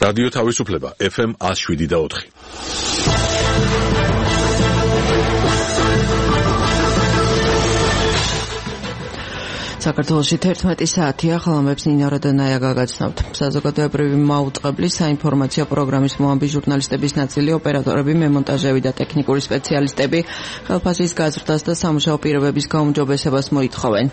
რადიო თავისუფლება FM 107.4. საქართველოში 11 საათია, ხალხებს ნინა როდონაია გაგაცნობთ. საზოგადოებრივი მაუწყებლის საინფორმაციო პროგრამის მოამბი ჟურნალისტების ნაწილი, ოპერატორები, მემონტაჟები და ტექნიკური სპეციალისტები ხელფასის გაზრდას და სამუშაო პირობების გაუმჯობესებას მოითხოვენ.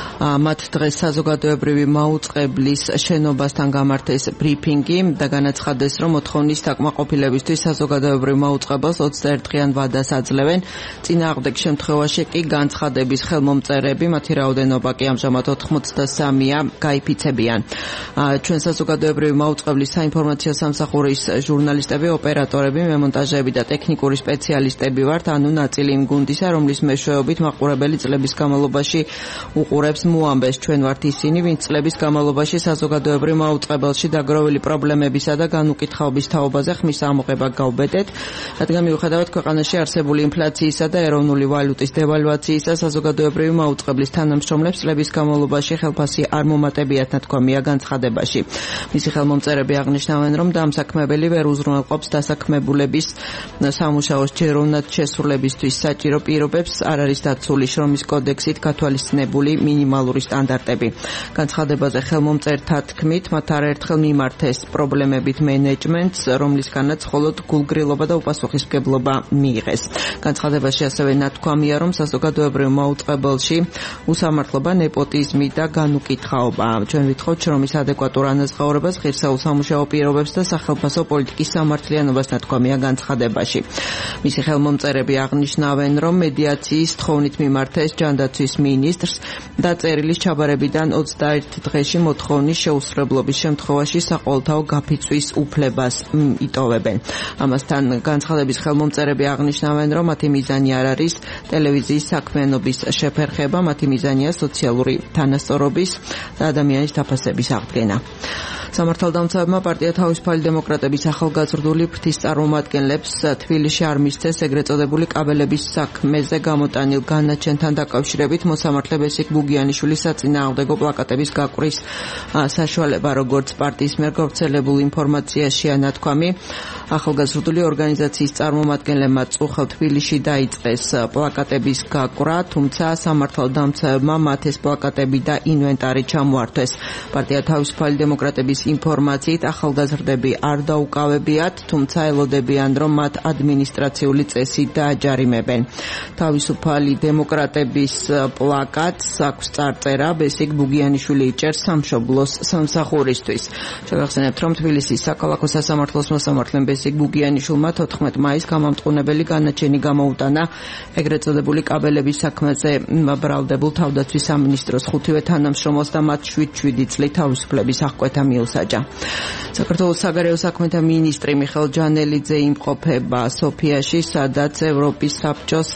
მათ დღეს საზოგადოებრივი მაუწყებლის შენობასთან გამართეს ბრიფინგი და განაცხადეს, რომ მოთხოვნის დაკმაყოფილებისთვის საზოგადოებრივ მაუწყებელს 21 დღიან ვადას აძლევენ. წინააღმდეგ შემთხვევაში კი განცხადების ხელმომწერები, მათი რაოდენობა კი ამჟამად 83-ია, გაიფიცებიან. ჩვენ საზოგადოებრივი მაუწყებლის საინფორმაციო სამსახურის ჟურნალისტები, ოპერატორები, მემონტაჟები და ტექნიკური სპეციალისტები ვართ, ანუ ნაწილი იმ გუნდისა, რომლის მეშვეობით მაყურებელი წლების განმავლობაში უყურებს მოამბეს. ჩვენ ვართ ისინი, ვინც წლების განმავლობაში საზოგადოებრივ მაუწყებელში დაგროვილი პრობლემებისა და განუკითხაობის თაობაზე ხმის ამოღება გავბედეთ, რადგან მიუხედავად ქვეყანაში არსებული ინფლაციისა და ეროვნული ვალუტის დევალვაციისა, საზოგადოებრივი მაუწყებლის თანამშრომლებს წლების განმავლობაში ხელფასი არ მომატებიათ ნათქვამია განცხადებაში. მისი ხელმომწერები აღნიშნავენ, რომ დამსაქმებელი ვერ უზრუნველყოფს დასაქმებულების სამუშაოს ჯეროვნად შესრულებისთვის საჭირო პირობებს, არ არის დაცული შრომის კოდექსით გათვალისწინებული მინიმალური სტანდარტები. განცხადებაზე ხელმომწერთა თქმით, მათ არაერთხელ მიმართეს პრობლემებით მენეჯმენტს, რომლისგანაც მხოლოდ გულგრილობა და უპასუხისმგებლობა მიიღეს. განცხადებაში ასევე ნათქვამია, რომ საზოგადოებრივ მაუწყებელში უსამართლობა, ნეპოტიზმი და განუკითხაობა. ჩვენ ვითხოვთ შრომის ადეკვატურ ანაზღაურებას, ღირსეულ სამუშაო პირობებს და სახელმწიფო პოლიტიკის სამართლიანობას ნათქვამია განცხადებაში. მისი ხელმომწერები აღნიშნავენ, რომ მედიაციის თხოვნით მიმართეს ჯანდაცვის მინისტრს და წერილის ჩაბარებიდან 21 დღეში მოთხოვნის შეუსრულებლობის შემთხვევაში საყოველთაო გაფიცვის უფლებას იტოვებენ. ამასთან განცხადების ხელმომწერები აღნიშნავენ, რომ მათი მიზანი არ არის ტელევიზიის საქმიანობის შეფერხება, მათი მიზანია სოციალური თანასწორობის და ადამიანის დაფასების აღდგენა. სამართალდამცავებმა პარტია თავისუფალი დემოკრატების ახალგაზრდული ფრთის წარმომადგენლებს თბილისში არ მისცეს ეგრეთ წოდებული კაბელების საქმეზე გამოტანილ განაჩენთან დაკავშირებით მოსამართლე ბესიკ ბუგიანიშვილის საწინააღმდეგო პლაკატების გაკვრის საშუალება, როგორც პარტიის მიერ გავრცელებულ ინფორმაციაშია ნათქვამი. ახალგაზრდული ორგანიზაციის წარმომადგენლებმა წუხელ თბილისში დაიწყეს პლაკატების გაკვრა, თუმცა სამართალდამცავებმა მათ ეს პლაკატები და ინვენტარი ჩამოართვეს. პარტია თავისუფალი დემოკრატების ინფორმაციით ახალგაზრდები არ დაუკავებიათ, თუმცა ელოდებიან, რომ მათ ადმინისტრაციული წესით დააჯარიმებენ. თავისუფალი დემოკრატების პლაკატს აქვს წარწერა ბესიკ ბუგიანიშვილი იჭერს სამშობლოს სამსახურისთვის. შეგახსენებთ, რომ თბილისის საქალაქო სასამართლოს მოსამართლემ ბესიკ ბუგიანიშვილმა 14 მაისს გამამტყუნებელი განაჩენი გამოუტანა ეგრეთ წოდებული კაბელების საქმეზე ბრალდებულ თავდაცვის სამინისტროს 5-ვე თანამშრომელს და მათ 7 წლით თავისუფლების აღკვეთა მიუსაჯა. საქართველოს საგარეო საქმეთა მინისტრი მიხეილ ჯანელიძე იმყოფება სოფიაში, სადაც ევროპის საბჭოს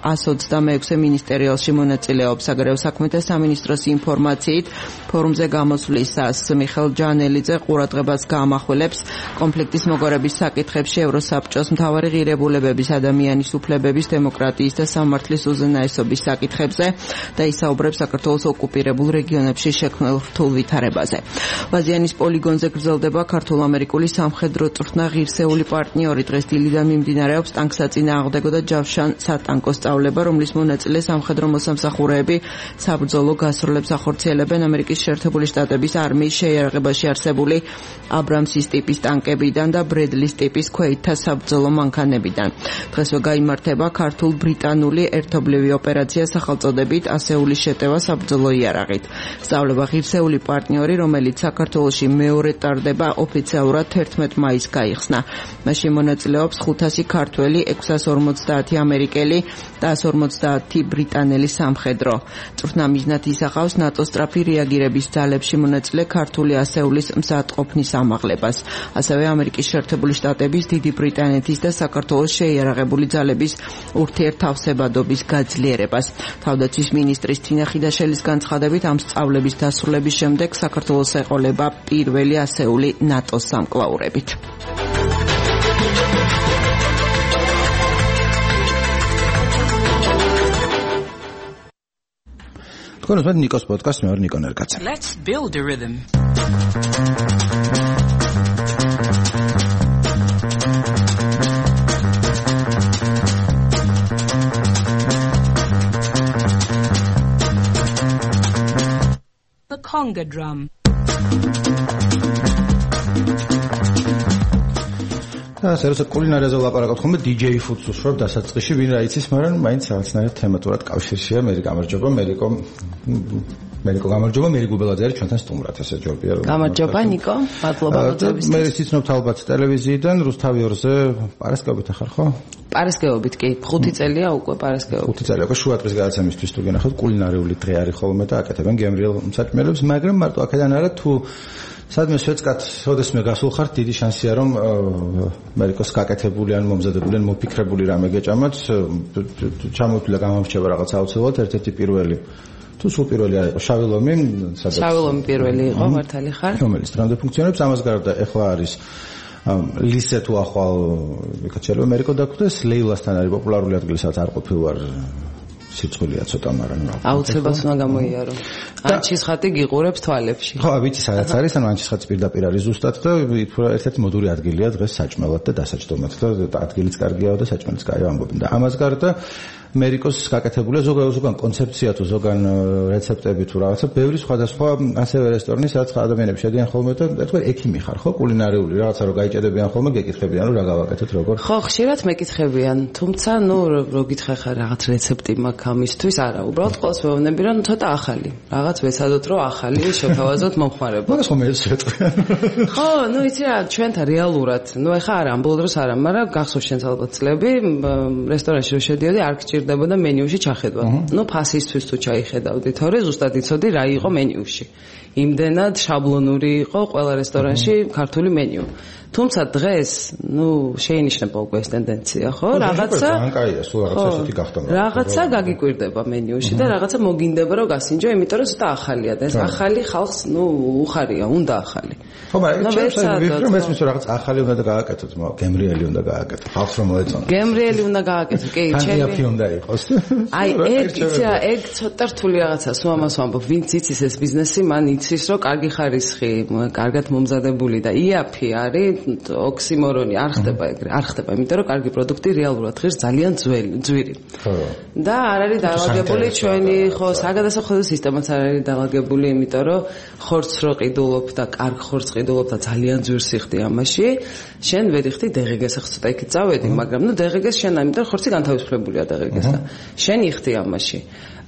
126 მინისტერიალში მონაწილეობს. საგარეო საქმეთა სამინისტროს ინფორმაციით, ფორუმზე გამოსვლისას მიხეილ ჯანელიძე ყურადღებას გაამახვილებს კონფლიქტის მოგონების საკითხებში ევროსაბჭოს მთავარი ღირებულებების, ადამიანის უფლებების, დემოკრატიის და სამართლის უზენაესობის საკითხებზე და ისაუბრებს საქართველოს ოკუპირებულ რეგიონებში შექმნილ რთულ ვითარებაზე. ვაზიანის პოლიგონზე გრძელდება ქართულ-ამერიკული სამხედრო წვრთნა ღირსეული პარტნიორი. დღეს დილიდან მიმდინარეობს ტანკსაწინააღმდეგო და ჯავშან-სატანკო სწავლება, რომლის მონაწილე სამხედრო მოსამსახურეები საბრძოლო გასროლებს ახორციელებენ ამერიკის შეერთებული შტატების არმიის შეიარაღებაში არსებული აბრამსის ტიპის ტანკებიდან და ბრედლის ტიპის ქვეითთა საბრძოლო მანქანებიდან. დღესვე გაიმართება ქართულ-ბრიტანული ერთობლივი ოპერაცია სახელწოდებით ასეულის შეტევა საბრძოლო იარაღით. სწავლება ღირსეული პარტნიორი, რომელიც საქართველოში მეორე ტარდება, ოფიციალურად 11 მაისს გაიხსნა. მასში მონაწილეობს 500 ქართველი, 650 ამერიკელი და 150 ბრიტანელი სამხედრო. წვრთნა მიზნად ისახავს ნატოს სწრაფი რეაგირების ძალებში მონაწილე ქართული ასეულის მზადყოფნის ამაღლებას. ასევე ამერიკის შეერთებული შტატების, დიდი ბრიტანეთის და საქართველოს შეიარაღებული ძალების ურთიერთთავსებადობის გაძლიერებას. თავდაცვის მინისტრის თინა ხიდაშელის განცხადებით, ამ სწავლების დასრულების შემდეგ საქართველოს ეყოლება პირველი ასეული ნატოს სამკლაურებით. თქვენ უსმენთ ნიკოს პოდკასტს, მე ვარ ნიკო ნერკაცა. Let's build a rhythm. conga drum. სეროზე კულინარიაზე ვლაპარაკობთ ხოლმე DJ Foods უშუალოდ დასაწყისში ვინ რა იცის, მაგრამ მაინც რაღაცნაირად თემატურად კავშირშია მე გამარჯობა მერიკო გამარჯობა მერი გუბელაძე არის ჩვენთან სტუმრად ესე ჯობია რომ გამარჯობა ნიკო მადლობა მოწვევისთვის მე ვიცნობთ ალბათ ტელევიზიიდან რუსთავი 2-ზე პარასკევით ახარ ხო პარასკევობით კი 5 წელია უკვე პარასკევობით 5 წელია უკვე შუადღის გადაცემისთვის თუ გენახოთ კულინარიული დღე არის ხოლმე და აკეთებენ გემრიელ საჭმელებს მაგრამ მარტო აქედან არა თუ სადმე შეცკათ, ოდესმე გასულ ხართ, დიდი შანსია რომ ამერიკოს გაკეთებული ან მომზადებული ან მოფიქრებული რამე გეჭამათ, ჩამოთვლა გამომრჩება რაღაც აუცილებლად ერთ-ერთი პირველი. თუ სულ პირველი არ იყო შავი ლომი, შავი ლომი პირველი იყო, მართალი ხარ? რომელიც დრამდე ფუნქციონირებს, ამას გარდა ეხლა არის ლისე თუ ახვალ ვიქაჩელო ამერიკო დაგვდეს, ლეილასთან არის პოპულარული ადგილი, სადაც არ ყოფილვარ სიცხვილეა ცოტა, მაგრამ აუცილებლად უნდა გამოიარო. ანჩის ხატი გიყურებს თვალებში. ხო, ვიცი სადაც არის, ანუ ანჩის ხატის პირდაპირ არის ზუსტად და ერთ-ერთი მოდური ადგილია დღეს საჭმელად და დასაჯდომად და ადგილიც კარგიაო და საჭმელიც კაიო ამბობენ და ამას გარდა ამერიკოს გაკეთებულია ზოგან კონცეფცია თუ ზოგან რეცეპტები თუ რაღაცა ბევრი სხვადასხვა ასევე რესტორანი სადაც ადამიანები შედიან ხოლმე და თქვენ ექიმი ხარ ხო კულინარიული რაღაცა რო გაიჭედებიან ხოლმე გეკითხებიან რომ რა გავაკეთოთ როგორ ხო ხშირად მეკითხებიან თუმცა ნუ რო გითხე ხარ რაღაც რეცეპტი მაქვს ამისთვის არა უბრალოდ ყოველს ვეუბნები რომ ცოტა ახალი რაღაც ვეცადოთ რომ ახალი შევთავაზოთ მომხმარებლად მაგას ხომ ეს შეწყდა ხო ნუ იცი რა ჩვენთან რეალურად ნუ ეხა არა ამ ბოლო დროს არა მაგრამ გახსოვს შენს ალბათ წლები რესტორანში რო შედიოდი არ გჭირდებოდა მენიუში ჩახედვა ნუ ფასისთვის თუ ჩაიხედავდი თორე ზუსტად იცოდი რა იყო მენიუში იმდენად შაბლონური იყო ყველა რესტორანში ქართული მენიუ თუმცა დღეს ნუ შეინიშნება უკვე ეს ტენდენცია ხო რაღაცა კაია სულ რაღაცა ისეთი გახდა რაღაცა გაგიკვირდება მენიუში და რაღაცა მოგინდება რომ გასინჯო იმიტომ რომ ცოტა ახალია და ეს ახალი ხალხს ნუ უხარია უნდა ახალი ხო მაგრამ ეს რაღაც ახალი უნდა გააკეთოთ გემრიელი უნდა გააკეთოთ ხალხს რომ მოეწონა გემრიელი უნდა გააკეთოთ კი ჩემი უნდა იყოს აი ეგ ცოტა რთული რაღაცა სულ ამას ვამბობ ვინც იცის ეს ბიზნესი მან იცის რომ კარგი ხარისხი კარგად მომზადებული და იაფი არის ოქსიმორონი არ ხდება ეგრე არ ხდება იმიტომ რომ კარგი პროდუქტი რეალურად ღირს ძალიან ძვირი და არ არის დაალაგებული ჩვენი ხო საგადასახადო სისტემაც არ არის დაალაგებული იმიტომ რომ ხორცს რო ყიდულობ და კარგ ხორცს ყიდულობ და ძალიან ძვირს იხდი ამაში შენ ვერ იხდი დღგ-ს ახლა ცოტა იქით წავედი მაგრამ ნუ დღგ-ს შენ ამიტომ ხორცი განთავისუფლებულია დღგ-სთან შენ იხდი ამაში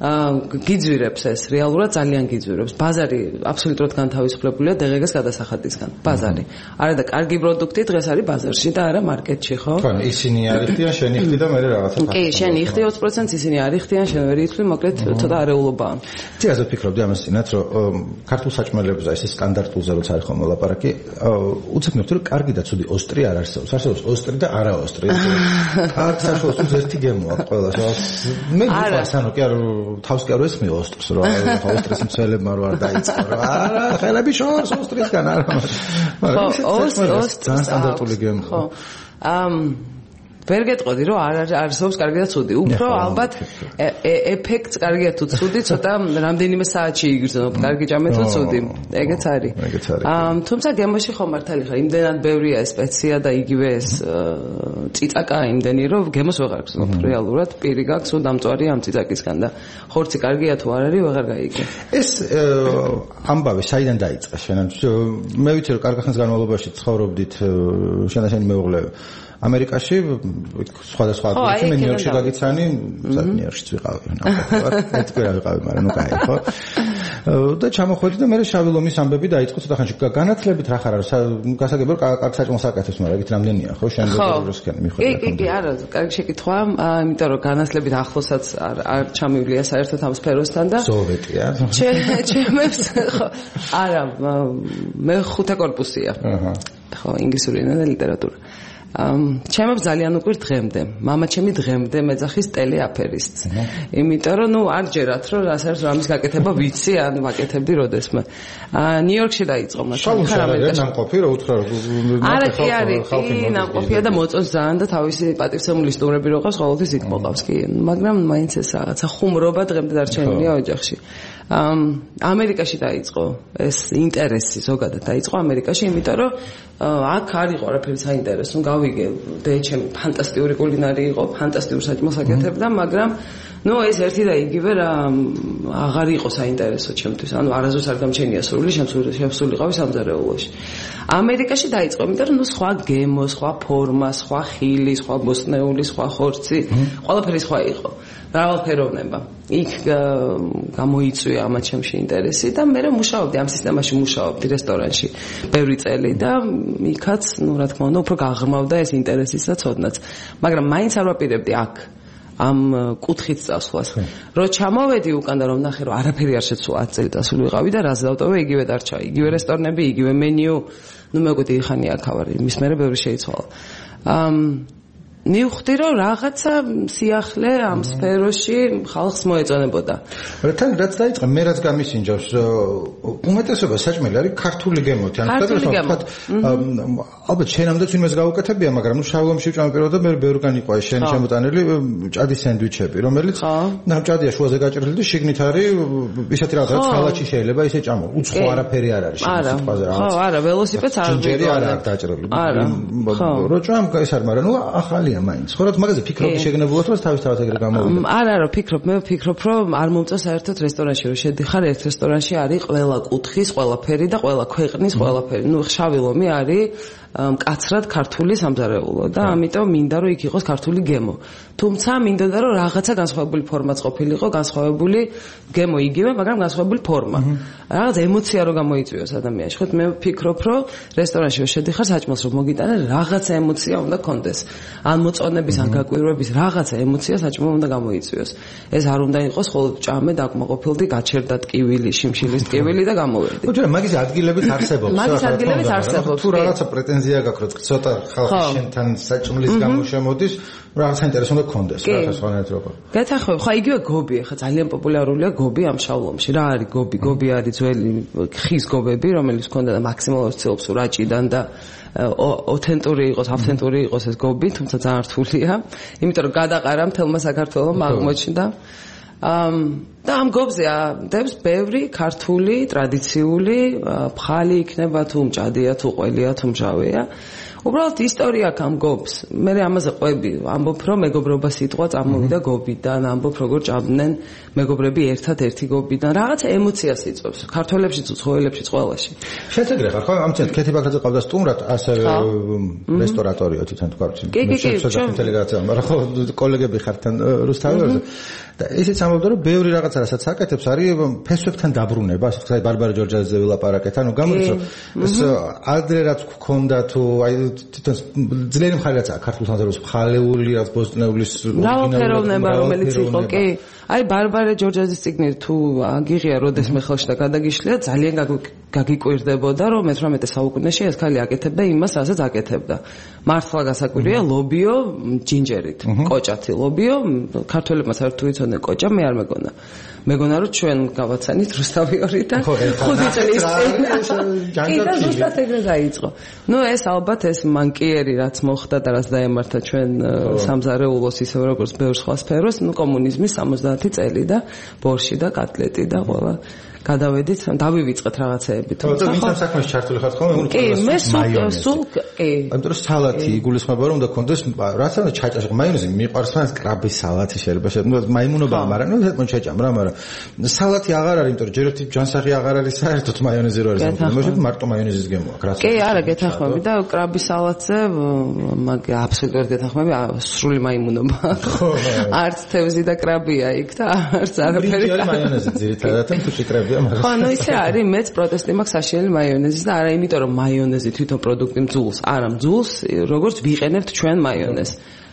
გიძვირებს ეს რეალურად ძალიან გიძვირებს ბაზარი აბსოლუტურად განთავისუფლებულია დღგ-ს გადასახადისგან ბაზარი არა და კარგი პროდუქტი დღეს არის ბაზარში და არა მარკეტში ხო ხო ისინი არ იხდიან შენ იხდი და მე რაღაცა კი შენ იხდი 20% ისინი არ იხდიან შენ ვერ იხდი მოკლედ ცოტა არეულობაა ციგაზე ვფიქრობდი ამას წინათ რომ ქართულ საჭმელებზე ეს სტანდარტულზე როცა არის ხოლმე ლაპარაკი უცებნებთ რომ კარგი და ცუდი ოსტრი არ არსებობს არსებობს ოსტრი და არა ოსტრი კარგი საშუალო ერთი გემოა ყველა მე ვიფასანო კი არ თავს კი არ ესმე ოსტრს რომ ოსტრის მცველებმა რო არ დაიწყო რა არა ხელები შორს ოსტრისგან არა მაგრამ ძალიან სტანდარტული გემო ხო ვერ გეტყოდი რომ არ არსებობს კარგი და ცუდი უფრო ალბათ ეფექტს კარგია თუ ცუდი ცოტა რამდენიმე საათში იგრძნობ კარგი ჭამე თუ ცუდი ეგეც არის თუმცა გემოში ხო მართალი ხარ იმდენად ბევრია სპეცია და იგივე ეს წიწაკა იმდენი რომ გემოს ვეღარ გრძნობ რეალურად პირი გაქვს ու დამწვარი ამ წიწაკისგან და ხორცი კარგია თუ არ არის ვეღარ გაიგე ეს ამბავი საიდან დაიწყე შენ მე ვიცი რომ კარგი ხნის განმავლობაში ცხოვრობდით შენაშენი მეუღლე ამერიკაში სხვადასხვა ადგილებში მე ნიუ-იორკში გაგიცანი, ნიუ-იორკშიც ვიყავი, ნახევარად, ერთ კვირა ვიყავი, მაგრამ ნუ კაი, ხო? და ჩამოხვედი და მე შავი ლომის ამბები დაიწყო ცოტა ხანში. განათლებით რა ხარ არის? გასაგებია რომ კარგ საჭმელს აკეთებს, მაგრამ ეგეთ რამდენია, ხო? შენ როგორ მიხვდი? კი, არა, კარგი შეკითხვა, იმიტომ რომ განათლებით ახლოსაც არ ჩამივლია საერთოდ ამ სფეროსთან და სოვეტია. ჩემებს ხო, არა, მე ხუთე კორპუსია. ხო, ინგლისური ენა და ლიტერატურა. ჩემებს ძალიან უკვე დღემდე. მამა ჩემი დღემდე მეძახის ტელეაფერისტ. იმიტომ რომ ნუ არ ჯერათ რომ რასაც რამის გაკეთება ვიცი, ან ვაკეთებდი როდესმე. ნიუ-იორკში დაიწყო მაგრამ ამერიკაში. ნამყოფი რა უთხრა არა კი არის, კი ნამყოფია და მოწონს ძალიან და თავისი პატივცემული სტუმრები რო ყავს, ყოველთვის იქ მოყავს კი. მაგრამ მაინც ეს რაღაცა ხუმრობა დღემდე დარჩენილია ოჯახში. ამერიკაში დაიწყო ეს ინტერესი ზოგადად დაიწყო ამერიკაში, იმიტომ რომ აქ არ იყო არაფერი საინტერესო. გავიგე, ჩემი ფანტასტიკური კულინარი იყო, ფანტასტიკური საჭმელს აკეთებდა, მაგრამ ნუ ეს ერთი და იგივე რა აღარ იყო საინტერესო ჩემთვის. ანუ არასდროს არ გამჩენია სრული შემსულიყავი სამზარეულოში. ამერიკაში დაიწყო, იმიტომ რომ ნუ სხვა გემო, სხვა ფორმა, სხვა ხილი, სხვა ბოსტნეული, სხვა ხორცი, ყველაფერი სხვა იყო. მრავალფეროვნება. იქ გამოიწვია ამათ ჩემში ინტერესი და მე მუშაობდი ამ სისტემაში, მუშაობდი რესტორანში ბევრი წელი და იქაც, ნუ რა თქმა უნდა, უფრო გაღრმავდა ეს ინტერესიც და ცოდნაც. მაგრამ მაინც არ ვაპირებდი აქ ამ კუთხით წასვლას. რო ჩამოვედი უკან და რომ ნახე რომ არაფერი არ შეცვლა 10 წელი წასული ვიყავი და რას დავტოვე, იგივე დარჩა. იგივე რესტორნები, იგივე მენიუ. ნუ მეგოდი ხანი აქ ავარ, მის მერე ბევრი შეიცვალა. მივხვდი რომ რაღაცა სიახლე ამ სფეროში ხალხს მოეწონებოდა. თან რაც დაიწყე, მე რაც გამისინჯავს, უმეტესობა საჭმელი არის ქართული გემოთი. ანუ თქვათ, ალბათ შენამდეც ვინმეს გაუკეთებია, მაგრამ ნუ შავ ლომში ვჭამპირო და მე ბევრგან იყო ეს შენი შემოტანილი ჭადის სენდვიჩები, რომელიც ჭადია შუაზე გაჭრილი და შიგნით არის ისეთი რაღაც სალაჩი შეიძლება ისე ჭამო. უცხო არაფერი არ არის შენ სიტყვაზე რაღაც. ხო, არა, ველოსიპედს არ ჯერი არ აქვს დაჭრილი. არა. რო ჭამ ეს არ, მაგრამ ნუ ახალია მაინც. ხო, რა მაგაზე ფიქრობდი შეგნებულად რომ თავისთავად ეგრე გამოვიდა. არა, ვფიქრობ, მე ვფიქრობ, რომ არ მომწონს საერთოდ რესტორანში რომ შედიხარ, ერთ რესტორანში არის ყველა კუთხის, ყველაფერი და ყველა ქვეყნის ყველაფერი. ნუ შავი ლომი არის მკაცრად ქართული სამზარეულო და ამიტომ მინდა რომ იქ იყოს ქართული გემო. თუმცა მინდოდა რომ რაღაცა განსხვავებული ფორმაც ყოფილიყო, განსხვავებული გემო იგივე, მაგრამ განსხვავებული ფორმა. რაღაც ემოცია რომ გამოიწვიოს ადამიანში. ხო, მე ვფიქრობ, რომ რესტორანში რომ შედიხარ, საჭმელს რომ მოგიტანე, რაღაცა ემოცია უნდა კონდეს. ან მოწონების, ან გაკვირვების რაღაცა ემოცია საჭმელს უნდა გამოიწვიოს. ეს არ უნდა იყოს ხოლმე ჭამე დაკმაყოფილდი, გაჩერდა ტკივილი, შიმშილის ტკივილი და გამოვედი. ხო, ჯერ მაგის ადგილებით არსებობს. მაგის ადგილებით არსებობს. თუ რაღაცა პრეტენზია გაქვს, რომ ცოტა ხალხი შენთან საჭმლის გამო შემოდის, რაღაცა ინტერესი უნდა გქონდეს, რაღაცა სხვანაირად როგორ. გეთახმები, ხო იგივე გობი, ხა ძალიან პოპულარულია გობი ამ შავლომში. რა არის გობი? გობი არის ძველი ხის გობები, რომელიც ჰქონდა და მაქსიმალურად ცდილობს რაჭიდან და ოთენტური იყოს, ავთენტური იყოს ეს გობი, თუმცა ძალიან რთულია. იმიტომ რომ გადაყარა მთელმა საქართველოს აღმოჩნდა. და ამ გობზე დებს ბევრი ქართული ტრადიციული ფხალი იქნება თუ მჭადია თუ ყველია თუ მჟავეა. უბრალოდ ისტორია აქვს ამ გობს. მე ამაზე ყვები, ამბობ რომ მეგობრობა სიტყვა წამოვიდა გობიდან, ამბობ როგორ ჭამდნენ მეგობრები ერთად ერთი გობიდან. რაღაცა ემოციას იწვევს. ქართველებშიც, უცხოელებშიც, ყველაში. შეცეგრე ხარ, ხო? ამცენ ქეთი ბაქაძე ყავდა სტუმრად, ასევე რესტორატორია თვითონ თქვა. კი, ინტელიგენცია, მაგრამ ხო კოლეგები ხართან რუსთაველზე. და ისიც ამბობდა რომ ბევრი რაღაცა რასაც აკეთებს არის ფესვებთან დაბრუნება, ასე ვთქვათ, ბარბარე ჯორჯაძეზე ვილაპარაკეთ. ანუ გამოდის რომ ეს ადრე რაც გქონდა თუ აი თვითონ ძლიერი მხარე რაც ქართულ სამზარეულოს მხალეული რაც ბოსტნეულის მრავალფეროვნება რომელიც იყო, კი. აი ბარბარე ჯორჯაძის წიგნი თუ აგიღია როდესმე ხელში და გადაგიშლია, ძალიან გაგიკვირდებოდა რომ მე-18 საუკუნეში ეს ქალი აკეთებდა იმას, რასაც აკეთებდა. მართლა გასაკვირია ლობიო ჯინჯერით, კოჭათი ლობიო, ქართველებმა საერთოდ იცოდნენ კოჭა, მე არ მეგონა. მეგონა რომ ჩვენ გავაცანით რუსთავი 2 და 5 წლის წინ. კი და ზუსტად ეგრე დაიწყო. ნუ ეს ალბათ ეს მანკიერი რაც მოხდა და რაც დაემართა ჩვენ სამზარეულოს ისე როგორც ბევრ სხვა სფეროს, ნუ კომუნიზმის 70 წელი და ბორში და კატლეტი და ყველა გადავედით, დავივიწყეთ რაღაცეები. თუმცა ვინც ამ საქმეში ჩართული ხართ ხოლმე, კი, მე სულ კი. ამიტომ სალათი იგულისხმება რომ უნდა კონდეს, რაც უნდა ჩაჭაშო, მაიონეზი მიყვარს მან კრაბის სალათი შეიძლება, მაიმუნობა, მაგრამ ნუ საერთოდ ჩაჭამ რა, მაგრამ სალათი აღარ არის, იმიტომ რომ ჯერ ერთი ჯანსაღი აღარ არის საერთოდ მაიონეზი რო არის. მოშეთ მარტო მაიონეზის გემო აქვს, რაც. კი, არა, გეთახმები და კრაბის სალათზე მაგ აბსოლუტურად გეთახმები, სრული მაიმუნობა. არც თევზი და კრაბია იქ და არც არაფერი. მაიონეზი ძირითადად თუ შეკრებია. ხო, ნუ ისე არის, მეც პროტესტი მაქვს საშინელი მაიონეზის და არა იმიტომ რომ მაიონეზი თვითონ პროდუქტი მძულს, არა მძულს, როგორც ვიყენებთ ჩვენ მაიონეზს.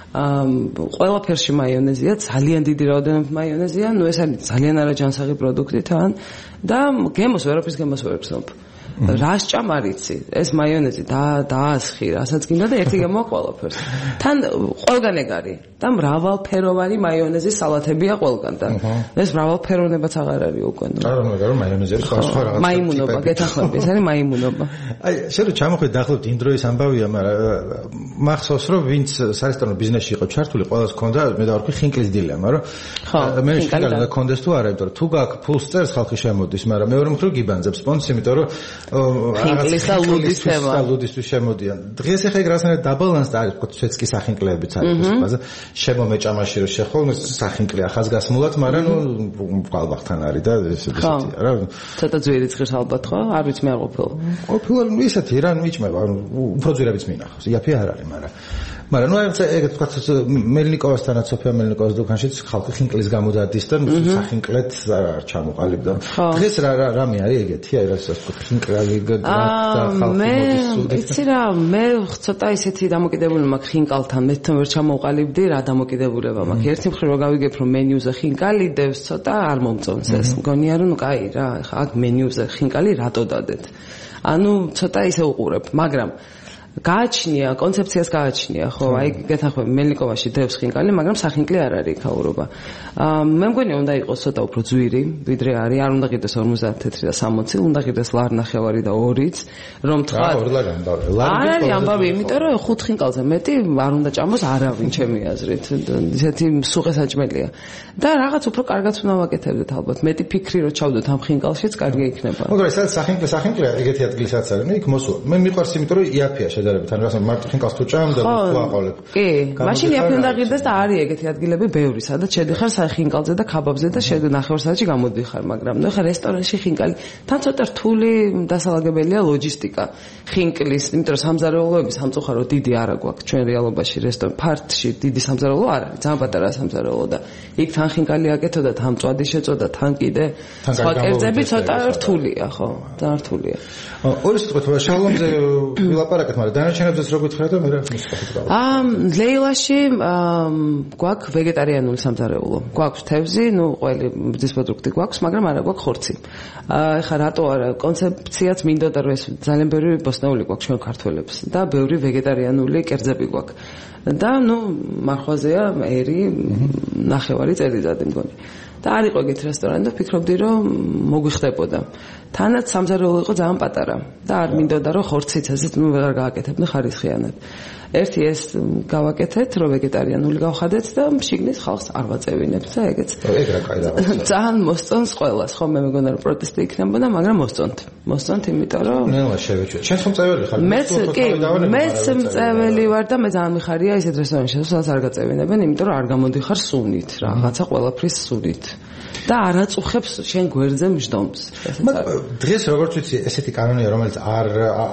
ყველაფერში მაიონეზია, ძალიან დიდი რაოდენობით მაიონეზია, ნუ ეს არის ძალიან არაჯანსაღი პროდუქტი თან და გემოს ვერაფრის გემოს ვერ ვცნობ. რას ჭამ არ იცი, ეს მაიონეზი დაასხი, რასაც გინდა და ერთი გემოა ყველაფერს. თან ყველგან ეგ არის და მრავალფეროვანი მაიონეზის სალათებია ყველგან და ეს მრავალფეროვნებაც აღარ არის უკვე. არა, მაგრამ მაიონეზი არის სხვა რაღაც. მაიმუნობა, გეთახმები, ეს არის მაიმუნობა. აი, შენ რო ჩამოხვედი დაახლოებით იმ დროის ამბავია, მაგრამ მახსოვს რომ ვინც სარესტორნო ბიზნესში იყო ჩართული, ყველას ჰქონდა, მე დავარქვი ხინკლის დილემა, რომ მე შეიძლება კონდეს თუ არა, იმიტომ რომ თუ გაქვს ფულს წერს ხალხი შემოდის, მაგრამ მეორე მხრივ გიბანძებს სპონსორს, იმიტომ რომ ხინკლის და ლუდის თემა. ლუდისთვის შემოდიან. დღეს ახლა ეგ რაღაცნაირად დაბალანსდა არის, თქო, სვეტსკი სახინკლებიც არის ფესტივალზე. შემომეჭამაში რომ შეხოლმე სახინკლი ახალგაზრდულად, მაგრამ ნუ ყალბახთან არის და ესეთი რა. ცოტა ძვირი ცხირს ალბათ ხო? არ ვიცი მე არ ყოფილი. ყოფილი ისეთი რა მიჭმება, უფრო ძვირებიც მინახავს. იაფი არ არის, მაგრამ ნუ ეგ თქვა მელნიკოვასთანაც სოფია მელნიკოვას დუქანშიც ხალხი ხინკლის გამო დადის და სახინკლეთ არ ჩამოყალიბდა. დღეს რამე არის ეგეთი, აი რა თქმა უნდა ხინკლი და ხალხი მოდის. იცი რა, მე ცოტა ისეთი დამოკიდებული მაქვს ხინკალთან, მე თვითონ ვერ ჩამოყალიბდი რა დამოკიდებულება მაქვს. ერთი მხრივ რო გავიგებ რომ მენიუზე ხინკალი დევს, ცოტა არ მომწონს ეს. მგონია რომ ნუ კაი რა, ხა აქ მენიუზე ხინკალი რატო დადეთ? ანუ ცოტა ისე უყურებ, მაგრამ გააჩნია, კონცეფციას გააჩნია, ხო, აი გეთანხმები მელნიკოვაში დევს ხინკალი, მაგრამ სახინკლი არ არის ქაურობა. მე მგონია უნდა იყოს ცოტა უფრო ძვირი, ვიდრე არის, არ უნდა ყიდეს 50 თეთრი და 60, უნდა ყიდეს ლარნახევარი და 2-იც, რომ თქვა. არ არის ამბავი, იმიტომ რომ 5 ხინკალზე მეტი არ უნდა ჭამოს არავინ, ჩემი აზრით. ისეთი სუღესაჭმელია. და რაღაც უფრო კარგად უნდა ვაკეთებდეთ ალბათ. მეტი ფიქრი რო ჩავდოთ ამ ხინკალშიც, კარგი იქნება. მაგრამ ეს სახინკლია ეგეთი ადგილისაც არის, მე იქ მოსვლა. მე მიყვარს იმიტომ რომ იაფია შედარებით, ანუ მარტო ხინკალს თუ ჭამ და ვაყოლებ. კი, მაშინ იაფი უნდა ყიდეს და არის ეგეთი ადგილები ბევრი, სადაც შედიხარ ხინკალზე და ქაბაბზე და ნახევარსაათში გამოდიხარ, მაგრამ ნუ ხა რესტორანში ხინკალი თან ცოტა რთული დასალაგებელია ლოჯისტიკა ხინკლის, იმიტომ რომ სამზარეულოები სამწუხაროდ დიდი არ აქვს ჩვენ რეალობაში რესტორან ფარტში დიდი სამზარეულო არ არის, ძალიან პატარა სამზარეულო და იქ თან ხინკალი აკეთო და თან მწვადი შეწოდა, თან კიდე სხვა კერძები ცოტა რთულია, ხო, ძალიან რთულია. ორი სიტყვით შალომზე ვილაპარაკეთ, მაგრამ დანარჩენებზეც რო გითხრათ და მე რა მისწრაფით გავ. ლეილაში გვაქვს ვეგეტარიანული სამზარეულო. გვაქვს თევზი, ნუ ყველი ბრძის პროდუქტი გვაქვს, მაგრამ არა გვაქვს ხორცი. ეხლა რატო არა, კონცეფციაც მინდოდა რომ ეს ძალიან ბევრი ბოსტნეული გვაქვს ჩვენ ქართველებს და ბევრი ვეგეტარიანული კერძები გვაქვს. და ნუ მარხვაზეა ერი ნახევარი წელიწადი მგონი. და არ იყო ეგეთი რესტორანი და ფიქრობდი რომ მოგვიხდებოდა. თანაც სამზარეულო იყო ძალიან პატარა და არ მინდოდა რომ ხორციც ესეც ნუ ვეღარ გააკეთებდი ხარისხიანად. ერთი ეს გავაკეთეთ, რომ ვეგეტარიანული გავხადეთ და შიგნის ხალხს არ ვაწევინებთ და ეგეც. ეგ რა კაი რაღაცა. ძალიან მოსწონს ყველას, ხო მე მეგონა რომ პროტესტი იქნებოდა, მაგრამ მოსწონთ, იმიტომ რომ ნელა შევეჩვე. შენ მომწეველი ხარ? მეც მწეველი ვარ და მე ძალიან მიხარია ისეთ რესტორანში, სადაც არ გაწევინებენ, იმიტომ რომ არ გამოდიხარ სუნით, რაღაცა ყველაფრის სუნით. და არ აწუხებს შენ გვერდზე მжდომს. დღეს როგორც ვიცი, ესეთი კანონია, რომელიც არ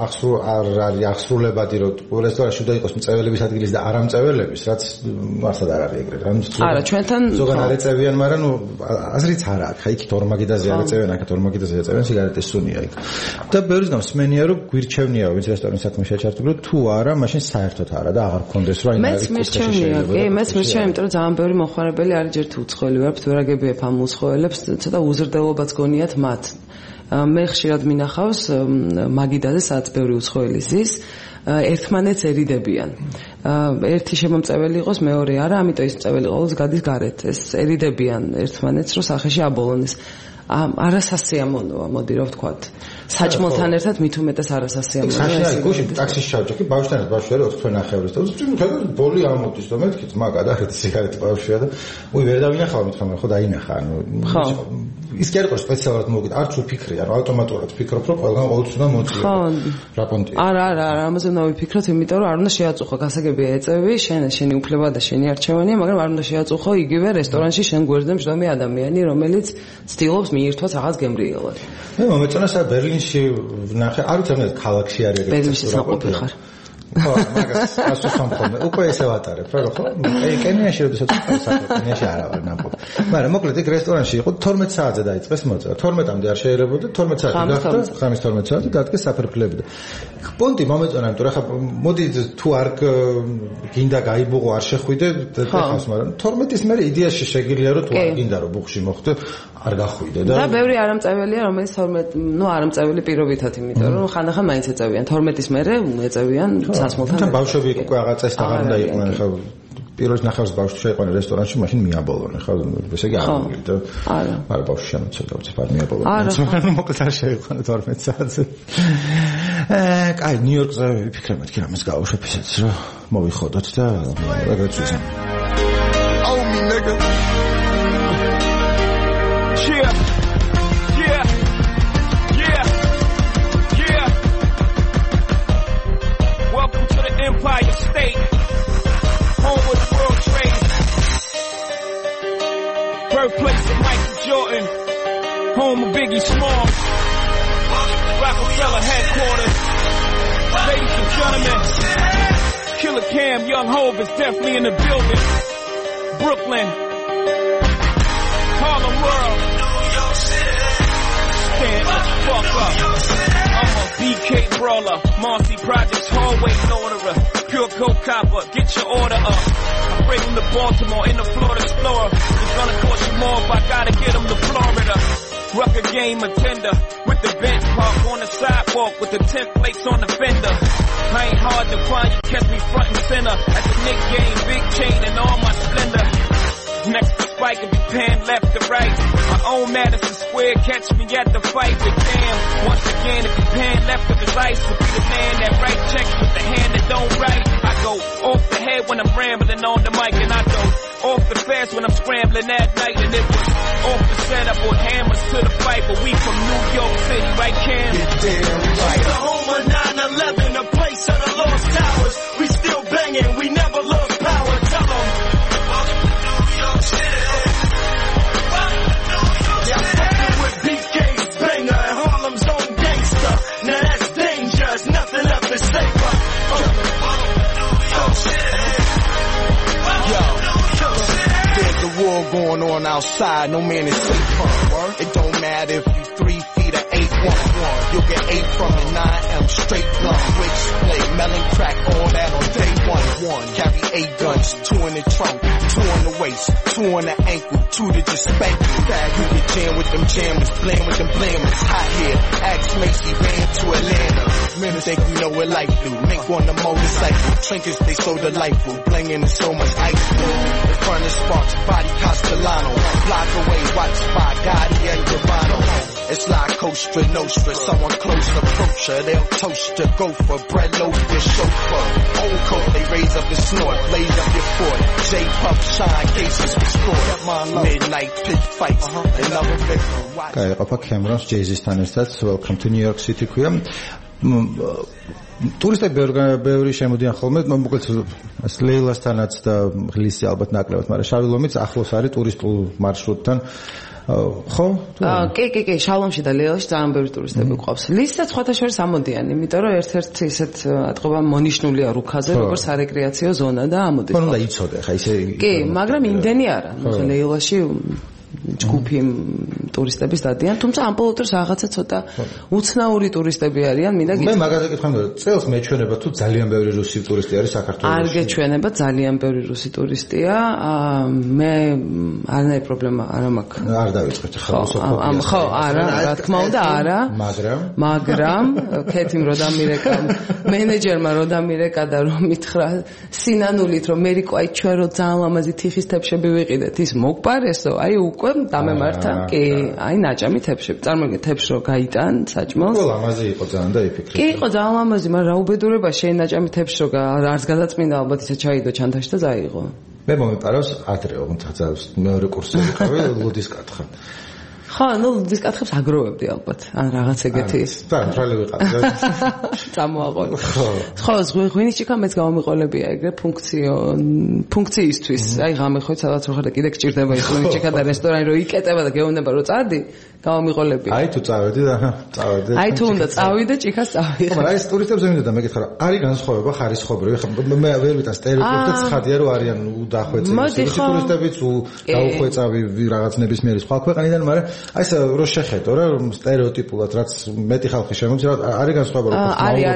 არის აღსრულებადი, რომ რესტორანში უნდა იყოს მწეველების ადგილის და არა მწეველების, რაც მართლა არ არის ეგრე. არა, ჩვენთან ზოგან არ ეწევიან, მაგრამ ნუ აზრიც არ აქვს. ხა იქით ორმაგიდაზე არ ეწევიან, აქეთ ორმაგიდაზე ეწევიან, სიგარეტის სუნია იქ. და ბევრის გამო სმენია, რომ გვირჩევნია, ვინც რესტორანის საქმე შეჩართული, თუ არა, მაშინ საერთოდ არა და აღარ გქონდეს რა იმარი. მეც მირჩევნია, კი, მეც მირჩევნია, იმიტომ რომ ძალიან ბევრი მოხარებელი არის, ჯერ თუ უცხოელი ვართ, ვერ აგებიებ ამ უცხოელებს, ცოტა უზრდელობაც გონიათ მათ. მე ხშირად მინახავს მაგიდაზე, სადაც ბევრი უცხოელი ზის, ერთმანეთსერიდებიან. ერთი შემომწეველი იყოს, მეორე არა, ამიტომ ის მწეველი ყოველთვის გადის გარეთ. ესერიდებიან ერთმანეთს, რომ სახეში აბოლონეს. არასასიამოვნოა, მოდი რა ვთქვათ. საჭმელთან ერთად მით უმეტეს არასასიამოვნოა. სახეში გუში ტაქსის შავჯექი, ბავშვთან ბავშვი 4 თვე ნახევრის და უბრალოდ ბოლი ამოდის და მეთქით მაგა და სიგარეტი ბავშვია და ვე დავინახავ მithom ხო დაინახა, ანუ ის კი არ იყო სპეციალურად მოგეთ, არც უფიქრია, ანუ ავტომატურად ფიქრობ, რომ ყველგან ყოველთვის უნდა მოწიო. რა პონტია. არა, ამაზე უნდა ვიფიქროთ, იმიტომ რომ არ უნდა შეაწუხო გასაგებია ეწევი, შენი უფლება და შენი არჩევანია, მაგრამ არ უნდა შეაწუხო იგივე რესტორანში შენ გვერდზე მжდომი ადამიანი, რომელიც ცდილობს მიირთვას რაღაც გემრიელად. მე მომეწონა სა ბერლინში ვნახე, არ ვიცი მე ქალაქში არის ეგრე. ბერლინში საყოფი ხარ. ხო, მაგას ასოხამხომე. უკვე ესე ვატარებ, რა ხო? აი, კენიაში როდესაც ვიყავ, კენიაში არა ვარ ნამყოფ. მაგრამ მოკლედ ეგ რესტორანში იყო 12 საათზე დაიწყეს მოწვა. 12-მდე არ შეერებოდა, 12 საათი გახდა, ხამის 12 საათი დადგეს საფერფლები და პონტი მომეწონა, იმიტომ რომ ხა მოდი თუ არ გინდა გაიბუღო, არ შეხვიდე ხავს, მაგრამ 12-ის მერე იდეაში შეგიძლია რომ თუ არ გინდა რომ ბუხში მოხვდე, არ გახვიდე და ბევრი არამწეველია, რომელიც 12, ნუ არამწეველი პირობითად, იმიტომ რომ ხანდახან მაინც ეწევიან 12-ის მერე ეწევიან სასმელთან. თან ბავშვები უკვე აღაწეს და აღარ უნდა იყვნენ, ხა პირველ ნახევარს ბავშვი შეიყვანა რესტორანში, მაშინ მიაბოლონ, ხა ესე იგი არ მოგილი და არა ბავშვი შემოწოდა უცებ არ მიაბოლონ. მაგრამ მოკლედ არ შეიყვანა 12 საათზე. კაი, ნიუ-იორკზე ვიფიქრე მეთქი რამეს გავუშვებ ისეც რომ მოვიხოდოთ და ეგრეც ვიცი. Oh me nigga. Yeah. home of Biggie Small. Rockefeller headquarters. Ladies and gentlemen, Killer Cam, Young Hov is definitely in the building. Brooklyn, Harlem World. Stand the fuck up. I'm a BK brawler, Marcy Projects, hallway orderer. Pure coke copper, get your order up. I bring them to Baltimore in the Florida Explorer. It's gonna cost you more if I gotta get them to Florida. Rucker game attender with the bench park on the sidewalk with the 10 plates on the fender. I ain't hard to find, you catch me front and center at the Knick game, big chain and all my splendor. Next to Spike and be pan left to right. My own Madison Square, catch me at the fight with Cam. Once again, if you pan left of his ice, will be the man that write checks with the hand that don't write. I go off the head when I'm rambling on the mic, and I go off the fast when I'm scrambling at night. And it was off the setup with hammers to the fight, but we from New York City, right, Cam? Right. The home of 9/11, a place of the lost towers. We still banging, we never lost power. Tell them. Yeah, I'm fucking with BK's banger and Harlem's own gangster. Now that's dangerous, nothing left to say but there's a war going on outside, no man is safe from. It don't matter if you 3 feet or 8'1". You'll get 8 from the 9M straight gun. Switchblade, melon crack, all that on day one. Carry 8 guns, 2 in the trunk, 2 on the waist, 2 on the ankle, 2 to just spank you. You get jam with them jammers, blame with them blamers. Hot here, Axe Macy ran to Atlanta. Men think you know what life do. Mink on the motorcycle, trinkets they so delightful. Blinging so much ice blue. The furnace sparks, body Castellano. Block away, watch by Gotti and Gravano. It's like Costa Nostra, someone close approach her. They'll toast her, go for bread loaf, your chauffeur. Old coat, they raise up the snort, blaze up your fort. J-Puff, shine, cases restored. Midnight pit fights, another victim. გაიყოფა Cameron's Jay-Z-სთან ერთად Welcome to New York City ქვია. ტურისტები ბევრი შემოდიან ხოლმე, მოკლედ ლეილასთანაც და ღლისი ალბათ ნაკლებად, მაგრამ შავი ლომიც ახლოს არის ტურისტულ მარშრუტთან. ხო? კი, შალომში და ლეილაში ძალიან ბევრი ტურისტები გვყავს. ლისაც სხვათა შორის ამოდიან, იმიტომ რომ ერთ-ერთი ისეთ ატყობა მონიშნულია რუქაზე, როგორც სარეკრეაციო ზონა და ამოდის. ხო, უნდა იცოდე, ხა ისე. კი, მაგრამ იმდენი არა. ლეილაში ჯგუფი ტურისტების დადიან, თუმცა ამპლუატ რაღაცა ცოტა უცნაური ტურისტები არიან, მინდა მე მაგაზე გითხარ, წელს მეჩვენება თუ ძალიან ბევრი რუსი ტურისტი არის საქართველოში. არ გეჩვენება, ძალიან ბევრი რუსი ტურისტია. მე არანაირი პრობლემა არ მაქვს. არ დავიწყეთ ხალხო. ხო, არა, რა თქმა უნდა, არა. მაგრამ ქეთიმ რო დამირეკა, მენეჯერმა რო დამირეკა და რომ მითხრა სინანულით რომ მერიკო აი ჩვენ რო ძალიან ლამაზი თიხის თეფშები ვიყიდეთ, ის მოგპარესო, აი უკვე დამემართა, კი, აი ნაჭამი თეფშები. წარმოგიდგენთ თეფს რო გაიტან საჭმელს. ხო, ლამაზი იყო ძალიან და იფიქრე. კი, იყო ძალიან ლამაზი, მაგრამ რა უბედურება შენ ნაჭამი თეფს რო არც გადაწმინდა ალბათ ისე ჩაიდო ჩანთაში და წაიღო. მე მომეპარავს ადრე, თუმცა მეორე კურსზე ვიყავი, ლუდის კათხა. ხო, ნუ ლუდის კათხებს აგროვებდი ალბათ. ან რაღაც ეგეთი. და მთრალი ვიყავი. წამოაყოლე. ხო, ღვინიჩიკა მეც გამომიყოლებია ეგრე ფუნქციისთვის. აი ღამე ხო სადაც რო ხარ და კიდე გჭირდება ის ღვინიჩიკა და რესტორანი რო იკეტება და გეუბნება რომ წადი, გამომიყოლებია. აი თუ წავედი და წავედი. აი თუ უნდა წავიდე, ჭიქას წავიღე. მაგრამ აი ტურისტებს ემინდა და მე გითხრა, არის განსხვავება ხარისხობრივი. მე ვერ ვიტან სტერეოტიპი და ცხადია რომ არიან დახვეწები. ტურისტებიც დაუხვეწავი რაღაც ნებისმიერი სხვა ქვეყნიდან, მაგრამ აი ეს რო შეხედო რა სტერეოტიპულად რაც მეტი ხალხი შემოწირა არის განსხვავება რომ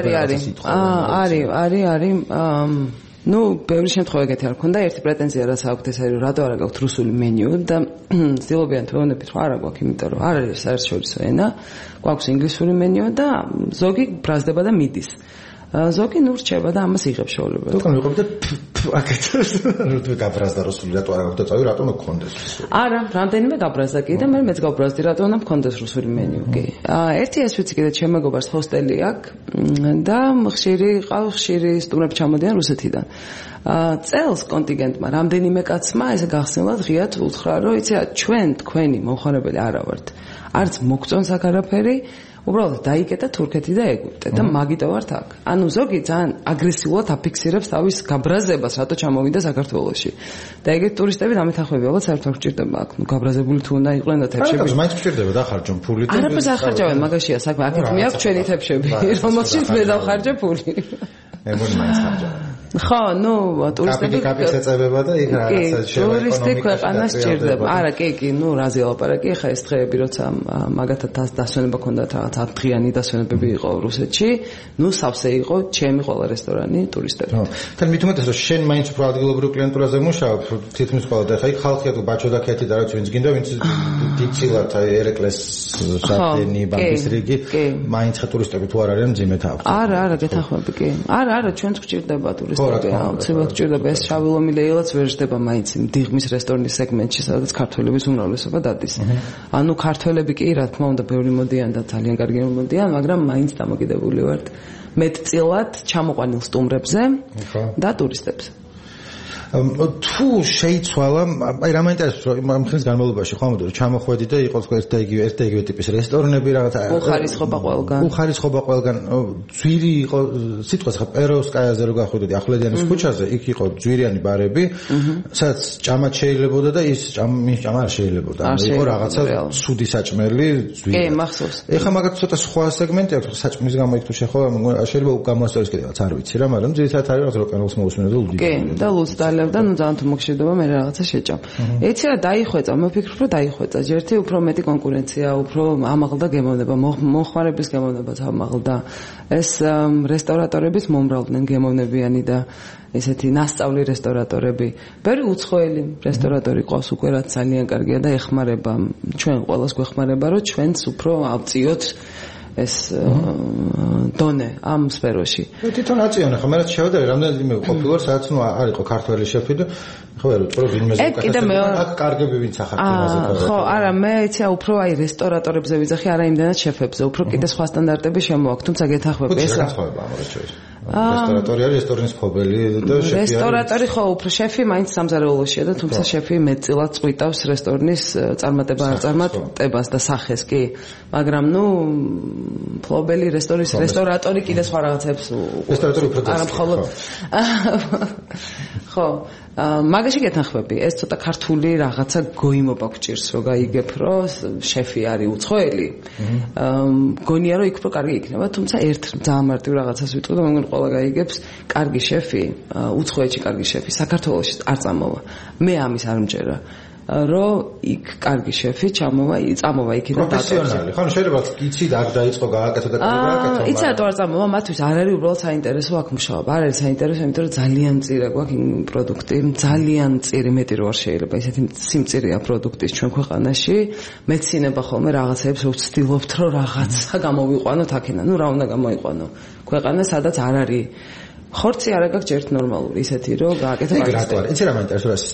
არის ну, ბევრი შემთხვევა ეგეთი არ ქონდა, ერთი პრეტენზია რაც აქვთ ეს არის, რატო არ გაქვთ რუსული მენიუ და ცდილობიან თეონებით რომ არ აგვაქვს, იმიტომ რომ არ არის საერთაშორისო ენა, გვაქვს ინგლისური მენიუ და ზოგი ბრაზდება და მიდის. ზოგი ნუ რჩება და ამას იღებს შეულებად. თუ გამიყვებდა აკეთებს, როდე გაბრაზდა რუსული რატო არ გაქვთ წავი, რატომ მქონდეს? არა, რამდენიმე გაბრაზდა კი და მე მეც გავბრაზდი, რატომ უნდა მქონდეს რუსული მენიუ კი. ერთი ეს ვიცი კიდე ჩემ მეგობარს ჰოსტელი აქვს და ხშირი სტუმრები ჩამოდიან რუსეთიდან. წელს კონტინგენტმა რამდენიმე კაცმა ესე გახსნილად ღიად უთხრა, რომ იცი რა, ჩვენ თქვენი მომხმარებელი არა ვართ. არც მოგწონს აქ არაფერი, უბრალოდ დაიკეტა თურქეთი და ეგვიპტე და მაგიტო ვართ აქ. ანუ ზოგი ძალიან აგრესიულად აფიქსირებს თავის გაბრაზებას მიზნებას რატო ჩამოვიდა საქართველოში. და ეგეთ ტურისტები დამეთახმები ალბათ საერთოდ გჭირდება აქ. ნუ გაბრაზებული თუ უნდა იყვნენ და თებშები. არა, მაინც გჭირდება დახარჯონ ფული და არაფერს ახარჯავენ მაგაშია საქმე. აქეთ მე აქვს ჩვენი თებშები, რომელშიც მე დავხარჯე ფული. ემონი მაინც ხარჯავენ. ხო, ნუ ტურისტები კაპიტალს ეწებება და იქ რაღაცა შევა ტურისტი ქვეყანას სჭირდება. არა, კი, ნუ რაზე ლაპარაკი, ხა ეს დღეები როცა მაგათად დასვენება ქონდათ რაღაც 10 დღიანი დასვენებები იყო რუსეთში, ნუ სავსე იყო ჩემი ყველა რესტორანი ტურისტები. ხო. თან მით უმეტეს რომ შენ მაინც უფრო ადგილობრივ კლიენტურაზე მუშაობ, თითქმის ყველა და ხა იქ ხალხია თუ ბაჩო და ქეთი და რაც ვინც გინდა, ვინც დიცილად ერეკლეს სათენი ბანკის რიგი, მაინც ხა ტურისტები თუ არ არიან მძიმე თავს. არა, გეთახმები კი. არა, ჩვენც გჭირდება ტურისტები. აუცილებლად გჭირდება ეს შავი ლომი ლეილაც ვერ ჯდება მაინც იმ დიღმის რესტორნის სეგმენტში, სადაც ქართველების უმრავლესობა დადის. ანუ ქართველები კი რა თქმა უნდა ბევრი მოდიან და ძალიან კარგი მოდიან, მაგრამ მაინც დამოკიდებული ვართ მეტწილად ჩამოყვანილ სტუმრებზე და ტურისტებზე. თუ შეიცვალა, აი რა მაინტერესებს რომ ამ ხნის განმავლობაში ხომ რომ ჩამოხვედი და იყო თქვა ერთ და იგივე ტიპის რესტორნები რაღაცა უხარისხობა ყველგან. უხარისხობა ყველგან. ძვირი იყო სიტყვას ხა პეროვსკაიაზე რო გახვიდოდი ახვლედიანის ქუჩაზე, იქ იყო ძვირიანი ბარები, სადაც ჭამა შეიძლებოდა და ის ჭამა არ შეიძლებოდა. იყო რაღაცა ცუდი საჭმელი, ძვირი. კი, მახსოვს. ეხლა მაგათ ცოტა სხვა სეგმენტი აქვს, საჭმლის გამო იქ თუ შეხოლა, შეიძლება გამოსწორდეს კიდევაც არ ვიცი რა, მაგრამ ძირითადად არის რაღაც რო პეროვს მოусმინე და ლუდი. კი, და ლუდს და ნუ ძალიან თუ მოგშედობა მე რაღაცა შეჭამ. ეცი რა დაიხვეწა, მოფიქრობ რომ დაიხვეწა. ჯერთი უფრო მეტი კონკურენცია, უფრო ამაღლდა გემოვნება, მოხმარების გემოვნებაც ამაღლდა. ეს რესტორატორებიც მომრავლდნენ გემოვნებიანი და ესეთი ნასწავლი რესტორატორები. ბევრი უცხოელი რესტორატორი ყავს უკვე რაც ძალიან კარგია და ეხმარება ჩვენ ყველას გვეხმარება რომ ჩვენც უფრო ავწიოთ ეს დონე ამ სფეროში. თვითონ აწიონე ხომ მე რაც შევდები რამდენად მე ყოფილვარ სადაც ნუ არ იყო ქართველი შეფი და ხო ვერ უწრო ვინმეზე უკეთესად აქ კარგები ვინც ახართ იმაზე ხო. ხო, არა მე იცი უფრო აი რესტორატორებზე ვიძახი, არა იმდანაც შეფებზე, უფრო კიდე სხვა სტანდარტები შემოაქვს, თუმცა გეთახმები ეს რა. რესტორატორი არის რესტორნის მფლობელი და შეფი არის. რესტორატორი ხო უფრო შეფი მაინც სამზარეულოშია და თუმცა შეფი მეტწილად წვიტავს რესტორნის წარმატება არ წარმატებას და სახეს კი. მაგრამ ნუ მფლობელი რესტორატორი კიდე სხვა რაღაცებს რესტორატორი უფრო არა მხოლოდ ხო მაგაში გეთანხმები ეს ცოტა ქართული რაღაცა გოიმობა გჭირს რომ გაიგებ რომ შეფი არის უცხოელი გონია რომ იქ უფრო კარგი იქნება თუმცა ერთ ძალიან მარტივ რაღაცას ვიტყვი და მეგონი ყველა გაიგებს კარგი შეფი უცხოეთში კარგი შეფი საქართველოში არ წამოვა მე ამის არ მჯერა რომ იქ კარგი შეფი წამოვა იქიდან პროფესიონალი ხო შეიძლება იცი და აქ დაიწყო გააკეთო და კარგი გააკეთო იცი რატო არ წამოვა მათთვის არ არის უბრალოდ საინტერესო აქ მუშაობა არ არის საინტერესო იმიტომ რომ ძალიან მწირა გვაქვს პროდუქტი ძალიან მწირი მეტი რო არ შეიძლება ისეთი სიმწირეა პროდუქტის ჩვენ ქვეყანაში მეცინება ხოლმე რაღაცებს ვცდილობთ რომ რაღაცა გამოვიყვანოთ აქედან ნუ რა უნდა გამოიყვანო ქვეყანა სადაც არ არის ხორცი არ აქვს ერთ ნორმალური ისეთი რომ გააკეთო მაგისტრი იცი რა მაინტერესებს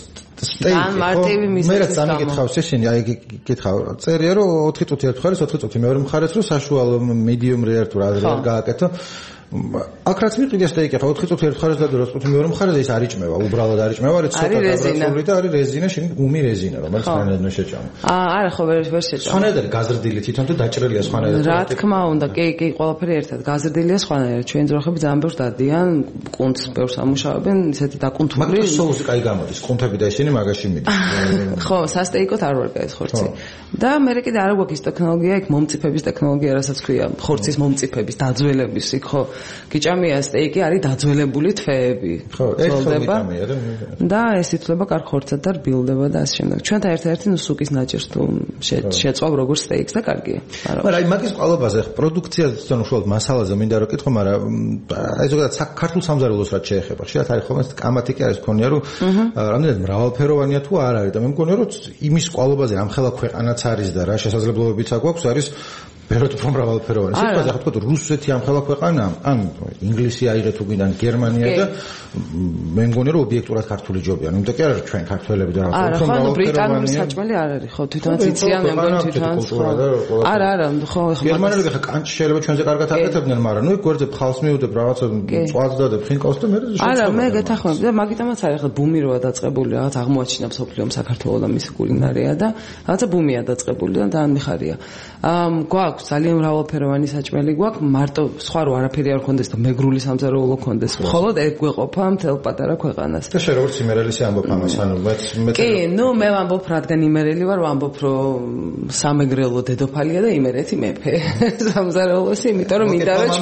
მე რაც ამიგითხავს ესენი აი გითხავ წერია რომ 4 წუთი ერთ მხარეს 4 წუთი მეორე მხარეს რომ საშუალო medium rare თუ რა გააკეთო აქ რაც მიყიდა სტეიკი ხო 4 წუთი ერთ მხარეს და 2 წუთი მეორე მხარეს ის არ იჭმევა უბრალოდ არ იჭმევა არის ცოტა დაბრაცული და არის რეზინა შენ გუმი რეზინა რომელიც ხანედან შეჭამა არა ხო ვერ შეჭამა ხანედან გაზრდილი თვითონ თუ დაჭრელია ხანედან რა თქმა უნდა კი ყველაფერი ერთად გაზრდილია ხანედან ჩვენ ძროხები ძალიან ბევრს დადიან კუნთს ბევრს ამუშავებენ ისეთი დაკუნთული მაგრამ სოუსი კაი გამოდის კუნთები და ისინი მაგაში მიდის ხო სასტეიკოთ არ ვარ კაი ხორცი და მე კიდე არ გვაქვს ის ტექნოლოგია იქ მომწიფების ტექნოლოგია რასაც ქვია ხორცის მომწიფების დაძველების იქ ხო გიჭამია სტეიკი არის დაძველებული თვეები ძველდება და ეს ითვლება კარგ ხორცად და რბილდება და ასე შემდეგ ჩვენთან ერთ-ერთი ნუ სუკის ნაჭერს თუ შეწვავ როგორ სტეიკს და კარგია მაგრამ აი მაგის ყალობაზე პროდუქციაზე თვითონ უშუალოდ მასალაზე მინდა რომ კითხო მაგრამ აი ზოგადად ქართულ სამზარეულოს რაც შეეხება ხშირად არის ხოლმე კამათი კი არის ქონია რომ რამდენად მრავალფეროვანია თუ არ არის და მე მგონია რომ იმის ყალობაზე ამხელა ქვეყანაც არის და რა შესაძლებლობებიც აქვს არის ბევრად უფრო მრავალფეროვანი. სიტყვაზე ახლა თქვა რუსეთი ამხელა ქვეყანა, ან ინგლისი აიღე თუ გინდა გერმანია და მე მგონია რომ ობიექტურად ქართული ჯობია. ნუ იმიტომ კი არა ჩვენ ქართველები და რა ხო ხო ბრიტანული საჭმელი არ არის ხო თვითონაც იციან მე მგონი თვითონაც არა ხო გერმანელები ხა კანჩი შეიძლება ჩვენზე კარგად აკეთებდნენ მაგრამ ნუ იქ გვერდზე ფხალს მიუდებ რაღაცა წვას დადებ ხინკალს და მე არა მე გეთახმები და მაგიტომაც არის ხა ბუმი როა დაწყებული რაღაც აღმოაჩინა მსოფლიომ საქართველოს და მისი კულინარია და რაღაცა ბუმია დაწყებული და ძალიან მიხარია გვაქვს გვაქვს ძალიან მრავალფეროვანი საჭმელი გვაქვს მარტო სხვა რო არაფერი არ ქონდეს და მეგრული სამზარეულო ქონდეს მხოლოდ ეგ გვეყოფა მთელ პატარა ქვეყანას და შენ როგორც იმერელისი ამბობ ამას ანუ მე კი ნუ მე ვამბობ რადგან იმერელი ვარ ვამბობ რომ სამეგრელო დედოფალია და იმერეთი მეფე სამზარეულოში იმიტომ რომ მინდა რომ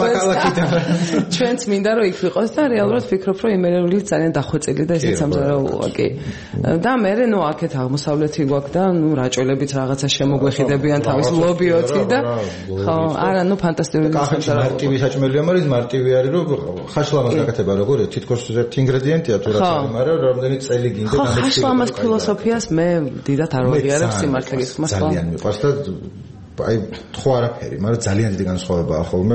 ჩვენც მინდა რომ იქ ვიყოს და რეალურად ვფიქრობ რომ იმერელი ძალიან დახვეწილი და ესეც სამზარეულოა კი და მე ნუ აქეთ აღმოსავლეთი გვაქვს და ნუ რაჭველებიც რაღაცა შემოგვეხიდებიან თავის ლობიოთი და ხო არა ნუ ფანტასტიკური სამზარეულო მარტივი საჭმელია მაგრამ მარტივი არის რომ ხაშლამას გაკეთება როგორია თითქოს ერთ ინგრედიენტია თუ რაც არის მაგრამ რამდენი წელი გინდა ხო ხაშლამას ფილოსოფიას მე დიდად არ ვიღიარებ სიმართლე გითხრას ძალიან მიყვარს და აი ხო არაფერი, მაგრამ ძალიან დიდი განსხვავებაა ხოლმე.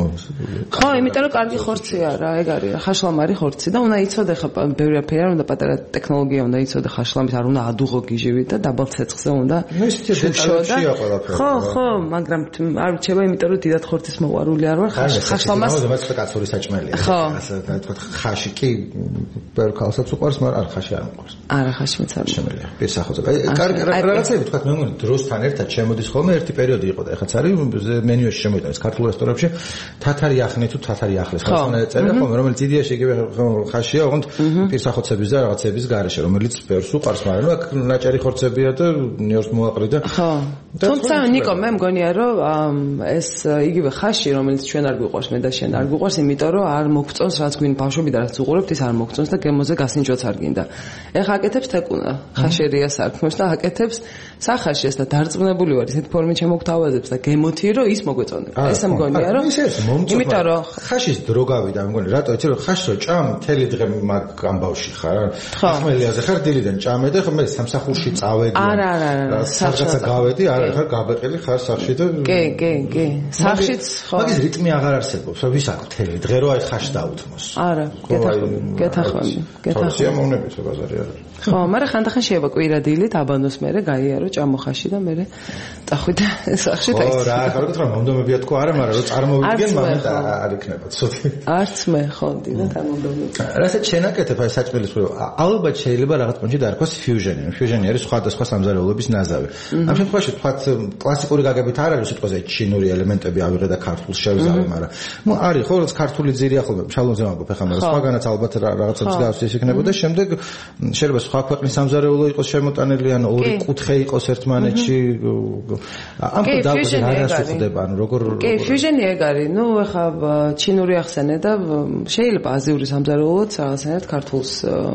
ხო, იმიტომ რომ კარგი ხორცია რა, ეგ არის რა, ხაშლამარი ხორცი და უნდა იცოდე ხა ბევრიაფერი არ უნდა პატარა ტექნოლოგია უნდა იცოდე ხაშლამის არ უნდა ადუღო გიჟივით და დაბალ ცეცხლზე უნდა. ნუ ისეთი დეტალებია ყველაფერი. ხო, მაგრამ არ ვჩება, იმიტომ რომ დიდად ხორცის მოყვარული არ ვარ, ხაშლამას. მაგრამ ეს კაცური საჭმელია. ასე თქვა ხაში კი ბევრ ქალსაც უყვარს, მაგრამ არ ხაში არ უყვარს. არა, ხაში მეც არ შემელია. პირსახოზე. კარგი რაღაცები თქვა მე მგონი დროსთან ერთად შემოდის ხოლმე ერთი პერიოდი იყო და ეხაც არის მენიუში შემოიტანეს ქართულ რესტორნებში თათარი ახნე თუ თათარი ახლის ხალხმა ეწერა ხოლმე რომელიც იდეაში იგივე ხაშია ოღონდ პირსახოცების და რაღაცების გარეშე რომელიც ბევრს უყარს მაგრამ აქ ნაჭარი ხორცებია და ნიორს მოაყრიდა ხო თუმცა ნიკო მე მგონია რომ ეს იგივე ხაში რომელიც ჩვენ არ გვიყვარს მე და შენ არ გვიყვარს იმიტომ რომ არ მოგწონს რაც გვინ ბავშვები და რაც უყურებთ ის არ მოგწონს და გემოზე გასინჯოც არ გინდა ეხა აკეთებს თეკუნა ხაშერია საქმეში და აკეთებს სახაშეს და დარწმუნებული ვარ ისეთ ფორმით შემოგთავაზებს და გემოთი რომ ის მოგვეწონება ეს მგონია რომ იმიტომ რომ ხაშის დრო გავიდა მე მგონი რატო იცი რომ ხაშს რო ჭამ მთელი დღე მაგ ამბავში ხარ ახმელიაზე ხარ დილიდან ჭამე და მე სამსახურში წავედი არა რაღაცა გავედი არა ხარ გაბეყელი ხარ სახში და კი სახშიც ხო მაგის რიტმი აღარ არსებობს ვის აქვს მთელი დღე რო აი ხაშს დაუთმოს არა გეთახმები სიამოვნებით ბაზარი არა ხო მაგრამ ხანდახან შეიძლება კვირა დილით აბანოს მერე გაიარო ჭამო ხაში და მერე წახვიდა სახში და ხო რა ხარგეთ რომ მომდომებია თქო არა მაგრამ რომ წარმოვიდგენ მამეთ არ იქნება ცოტი არც მე ხო დიდად არ მომდომები რასაც შენაკეთებ აი საჭმელის ხო ალბათ შეიძლება რაღაც პონჩი დაარქვას ფიუჟენი არის სხვადასხვა სამზარეულოების ნაზავი ამ შემთხვევაში თქვათ კლასიკური გაგებით არ არის სიტყვაზე ჩინური ელემენტები ავიღე და ქართულს შევზავე მაგრამ ნუ არის ხო რაც ქართული ძირი ახლა შალომზე ვამბობ ახლა მაგრამ სხვაგანაც ალბათ რაღაცებს გავს ის იქნებოდა შემდეგ შეიძლება სხვა ქვეყნის სამზარეულო იყოს შემოტანილი ან ორი კუთხე იყოს ერთმანეთში ამ დაგვიზე არ ასუხდება ანუ როგორ კი ფიუჟენი ეგ არის ნუ ახლა ჩინური ახსენე და შეიძლება აზიური სამზარეულოც რაღაცნაირად ქართულს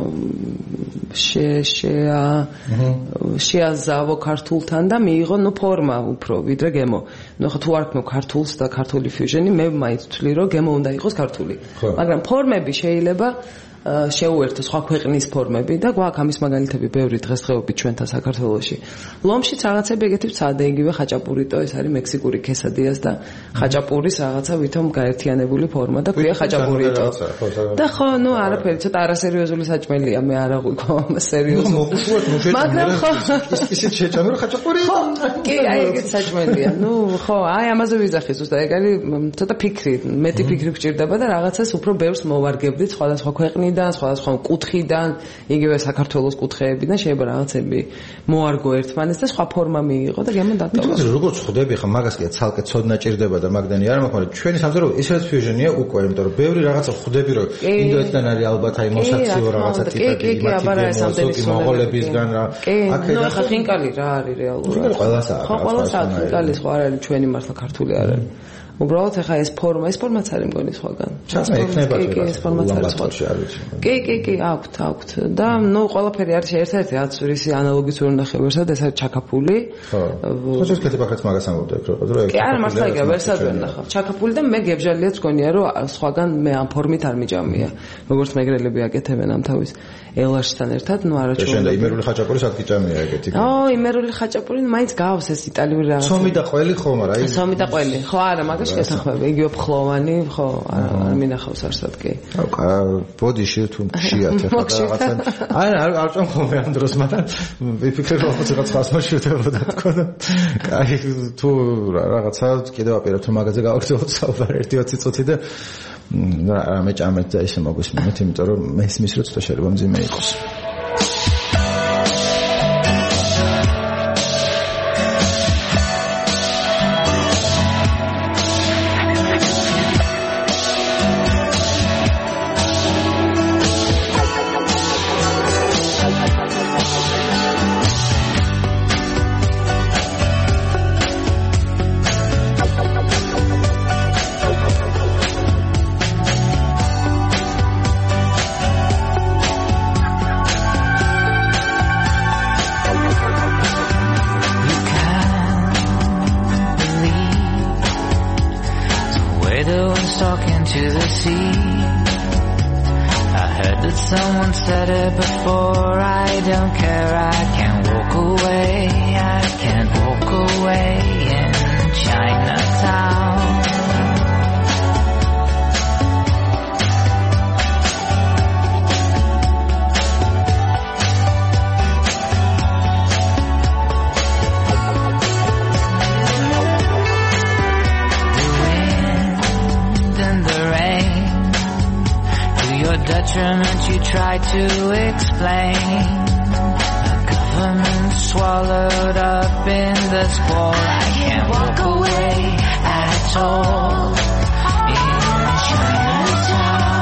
შეაზავო ქართულთან და მიიღო ნუ ფორმა უფრო ვიდრე გემო ნუ ახლა თუ არ ქნო ქართულს და ქართული ფიუჟენი მე მაინც ვთვლი რომ გემო უნდა იყოს ქართული მაგრამ ფორმები შეიძლება შეუერთო სხვა ქვეყნის ფორმები და გვაქვს ამის მაგალითები ბევრი დღესდღეობით ჩვენთან საქართველოში. ლომშიც რაღაცები ეგეთი ვცადე იგივე ხაჭაპურიტო ეს არის მექსიკური ქესადიას და ხაჭაპურის რაღაცა ვითომ გაერთიანებული ფორმა და ქვია ხაჭაპურიტო. და ხო, ნუ არაფერი, ცოტა არასერიოზული საჭმელია, მე არ აღვიქო სერიოზული. მაგრამ ხო, ისეთ შეჭამე რომ ხაჭაპურიტო. კი, აი ეგეთ საჭმელია. ნუ ხო, აი ამაზე ვიზახი ზუსტად, ეგ არის ცოტა ფიქრი, მეტი ფიქრი გჭირდება და რაღაცას უფრო ბევრს მოვარგებდით სხვადასხვა ქვეყნის და სხვადასხვა კუთხიდან, იგივე საქართველოს კუთხეებიდან შეიძლება რაღაცები მოარგო ერთმანეთს და სხვა ფორმა მიიღო და გემო დატოვა. როგორც ხვდები ხა მაგას კი ცალკე ცოდნა ჭირდება და მაგდანი არ მაქვს, მაგრამ ჩვენი სამზარეულო ისეთ ფიუჟენია უკვე, იმიტომ რომ ბევრი რაღაცა ხვდები რომ ინდოეთიდან არის ალბათ აი მოსაქციო რაღაცა ტიპები, იმათი მონღოლებისგან რა. აქედან ხა ხინკალი რა არის რეალურად. ხო, ყველასაა ხინკალი, სხვა არ არის ჩვენი მართლა ქართული არ არის. უბრალოდ ახლა ეს ფორმაც არის მგონი სხვაგან. ჩასმა იქნება კი, ეს ფორმაც არის სხვაგან. კი, აქვთ. და ნუ ყველაფერი არის ერთ-ერთი რაც ის ანალოგის ვერ ნახე ვერსად, ეს არის ჩაკაფული. ხო. ხოჭოს კეთებახაც მაგას ამბობდა ეგ რომ კი, არა მართლა იგივე ვერსად ვერ ნახავ. ჩაკაფული და მე გებჟალიაც მგონია რომ სხვაგან მე ამ ფორმით არ მიჯამია. როგორც მეგრელები აკეთებენ ამ თავის ელაშთან ერთად, ნუ არაჩვეულებრივი. შენ და იმერული ხაჭაპური სად გიჭამია ეგეთი? იმერული ხაჭაპური მაინც გავს ეს იტალიური რაღაც. სომი და ყველი ხო, მაგრამ აი სომი და ყველი. ხო, არა, მაგას შეთანხმები. იგივე ფხლოვანი, ხო, არ მინახავს არსად კი. ბოდიში თუ მშიათ რაღაცა. არ წამ ხოლმე ამ დროს, მაგრამ ვიფიქრე რომ რაღაც ხას მოშევდებოდა თქო და აი თუ რაღაცა კიდევ აპირებ თუ მაგაზე გავაგრძელოთ საუბარი 1-20 წუთი და რამე ჭამეთ და ესე მოგვისმინეთ, იმიტომ რომ მესმის რომ ცოტა შეიძლება მძიმე იყოს. widow and talking to the sea. I heard that someone said it before. I don't care, I can't walk away. I can't walk away in Chinatown. Detriment you try to explain. The government swallowed up in the squall. I can't walk away at all in Chinatown.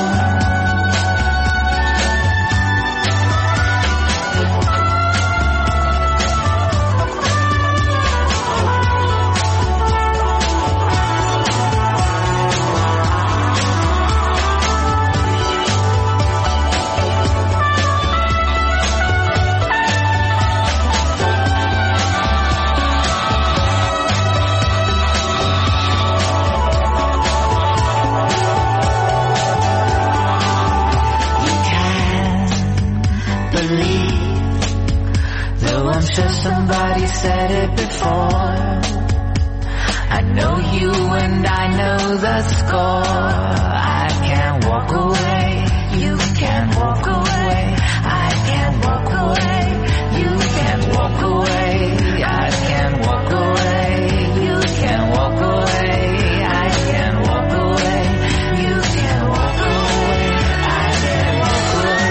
Somebody said it before. I know you and I know the score. I can't walk away. You can't walk away. I can't walk away. You can't walk away. I can't walk away. You can't walk away. I can't walk away. You can't walk away. I can't walk away.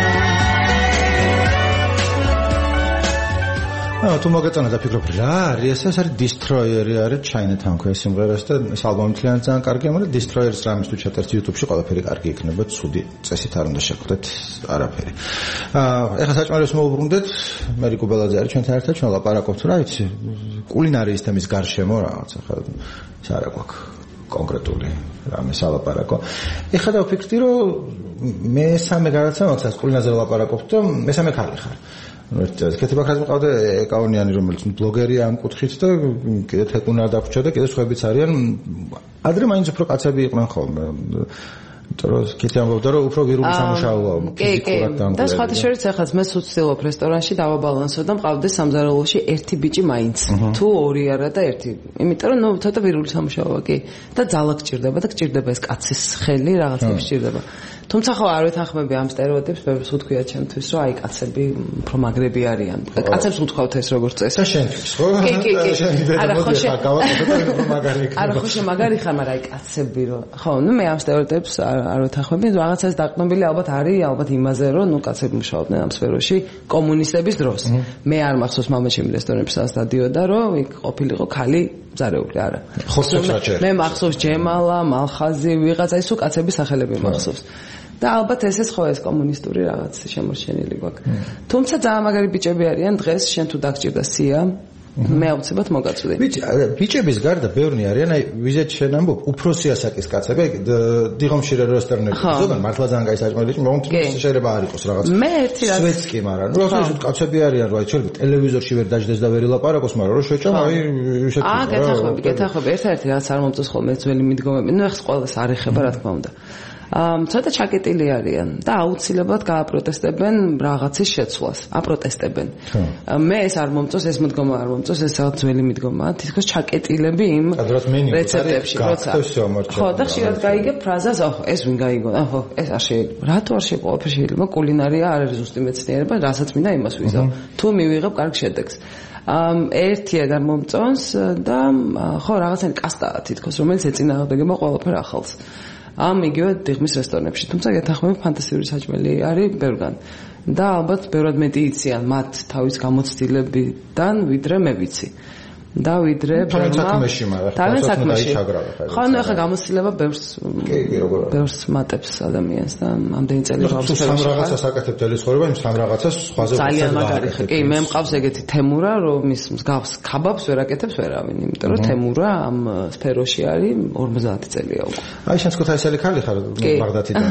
თუ მოგეწონა და ფიქრობ რა არის ეს არის Destroyer-ი არის Chinatown ქვია სიმღერას და ეს ალბომი ძალიან ძალიან კარგია, მაგრამ Destroyer-ს რამის თუ ჩაწერთ YouTube-ში ყველაფერი კარგი იქნება, ცუდი წესით არ უნდა შეგხვდეთ არაფერი. ეხლა საჭმელებს მოვუბრუნდეთ, მერი კუბელაძე არის ჩვენთან ერთად, ჩვენ ლაპარაკობთ რა იცი, კულინარიის თემის გარშემო რაღაც ახლა ის არა გვაქვს კონკრეტული რამე სალაპარაკო. ეხლა დავფიქრდი, რომ მესამე გადაცემა მაქვს კულინარზე ლაპარაკობთ და მესამე ქალი ხარ. კეთი ბაქრაძე მყავდა ეკაონიანი, რომელიც ბლოგერია ამ კუთხით და კიდე თეკუნა დაფუჭა და კიდე სხვაებიც არიან. ადრე მაინც უფრო კაცები იყვნენ ხოლმე. იმიტომ კეთი ამბობდა, რომ უფრო ვირული სამუშაოა. კი. და სხვათა შორის ახაც მე ვცდილობ რესტორანში დავაბალანსო და მყავდეს სამზარეულოში ერთი ბიჭი მაინც. თუ ორი არა და ერთი. იმიტომ რომ ცოტა ვირული სამუშაოა, კი. და ძალა გჭირდება და გჭირდება ეს კაცის ხელი, რაღაცები გჭირდება. თუმცა ხო არ ვეთანხმები ამ სტერეოტიპს, ბევრს ვთქვია ჩემთვის, რომ აი კაცები უფრო მაგრები არიან. კაცებს ვთქვათ ეს როგორც წესი. და შენთვის ხო? კი. არა ხო მაგარი. არა ხო მაგარი ხარ, მაგრამ აი კაცები რომ ხო, ნუ მე ამ სტერეოტიპს არ ვეთანხმები, რაღაცას დაყნობილი ალბათ არის, ალბათ იმაზე, რომ ნუ კაცები მუშაობდნენ ამ სფეროში კომუნისტების დროს. მე არ მახსოვს მამაჩემი რესტორნებში სადაც დადიოდა, რომ იქ ყოფილიყო ქალი ზარეული არა. მე მახსოვს ჯემალა, მალხაზი, ვიღაცა ისო კაცების სახელები მახსოვს. და ალბათ ესეც ხო ეს კომუნისტური რაღაც შემორჩენილი გვაქვს. თუმცა ძალიან მაგარი ბიჭები არიან დღეს, შენ თუ დაგჭირდა სია, მე აუცილებლად მოგაწვდი. ბიჭების გარდა ბევრნი არიან, აი ვიზეთ შენ ამბობ, უფროსი ასაკის კაცები, დიღომშირე რესტორნებში, ზოგან მართლა ძალიან კაი საჭმელი, მაგრამ შეიძლება არ იყოს რაღაც. მე ერთი რაც სვეტსკი, მაგრამ რა თქმა უნდა კაცები არიან, რა შეიძლება ტელევიზორში ვერ დაждდეს და ვერ ილაპარაკოს, მაგრამ რო შეჭამ, აი შეკითხვა. გეთახმები, ერთ-ერთი რაც არ მომწონს ხოლმე ძველი მიდგომები, ნუ ეხს ყველას არ ეხება, რა თქმა უნდა. ცოტა ჩაკეტილი არიან და აუცილებლად გააპროტესტებენ რაღაცის შეცვლას. აპროტესტებენ. მე ეს არ მომწონს, ეს მიდგომა არ მომწონს, ეს რაღაც ძველი მიდგომაა. თითქოს ჩაკეტილები იმ რეცეპტებში, როცა. ხო, და ხშირად გაიგებ ფრაზას, ოჰ, ეს ვინ გაიგო? ოჰ, ეს არ შეიძლება. რატო არ შეიძლება? ყველაფერი შეიძლება. კულინარია არ არის ზუსტი მეცნიერება, რასაც მინდა იმას ვიზავ. თუ მივიღებ კარგ შედეგს. ერთიად არ მომწონს და ხო რაღაცა კასტაა თითქოს, რომელიც ეწინააღმდეგება ყველაფერ ახალს. ამ იგივე დიღმის რესტორნებში, თუმცა გეთანხმები ფანტასტიკური საჭმელი არის ბევრგან. და ალბათ ბევრად მეტი იციან მათ თავის გამოცდილებიდან, ვიდრე მე ვიცი. და ვიდრე საქმეში, მაგრამ საქმეში. ხო, ნუ ახლა გამოცდილება ბევრს მატებს ადამიანს და ამდენი წელი გავსწრებ. სამ რაღაცას აკეთებ წელი ცხოვრება, იმ სამ რაღაცას სხვაზე ძალიან მაგარი. კი, მე მყავს ეგეთი თემურა, რომ ის მსგავს ქაბაბს ვერ აკეთებს ვერავინ, იმიტომ რომ თემურა ამ სფეროში არის 50 წელია უკვე. აი შენს ქუთაისელი ქალი ხარ ბაღდათიდან.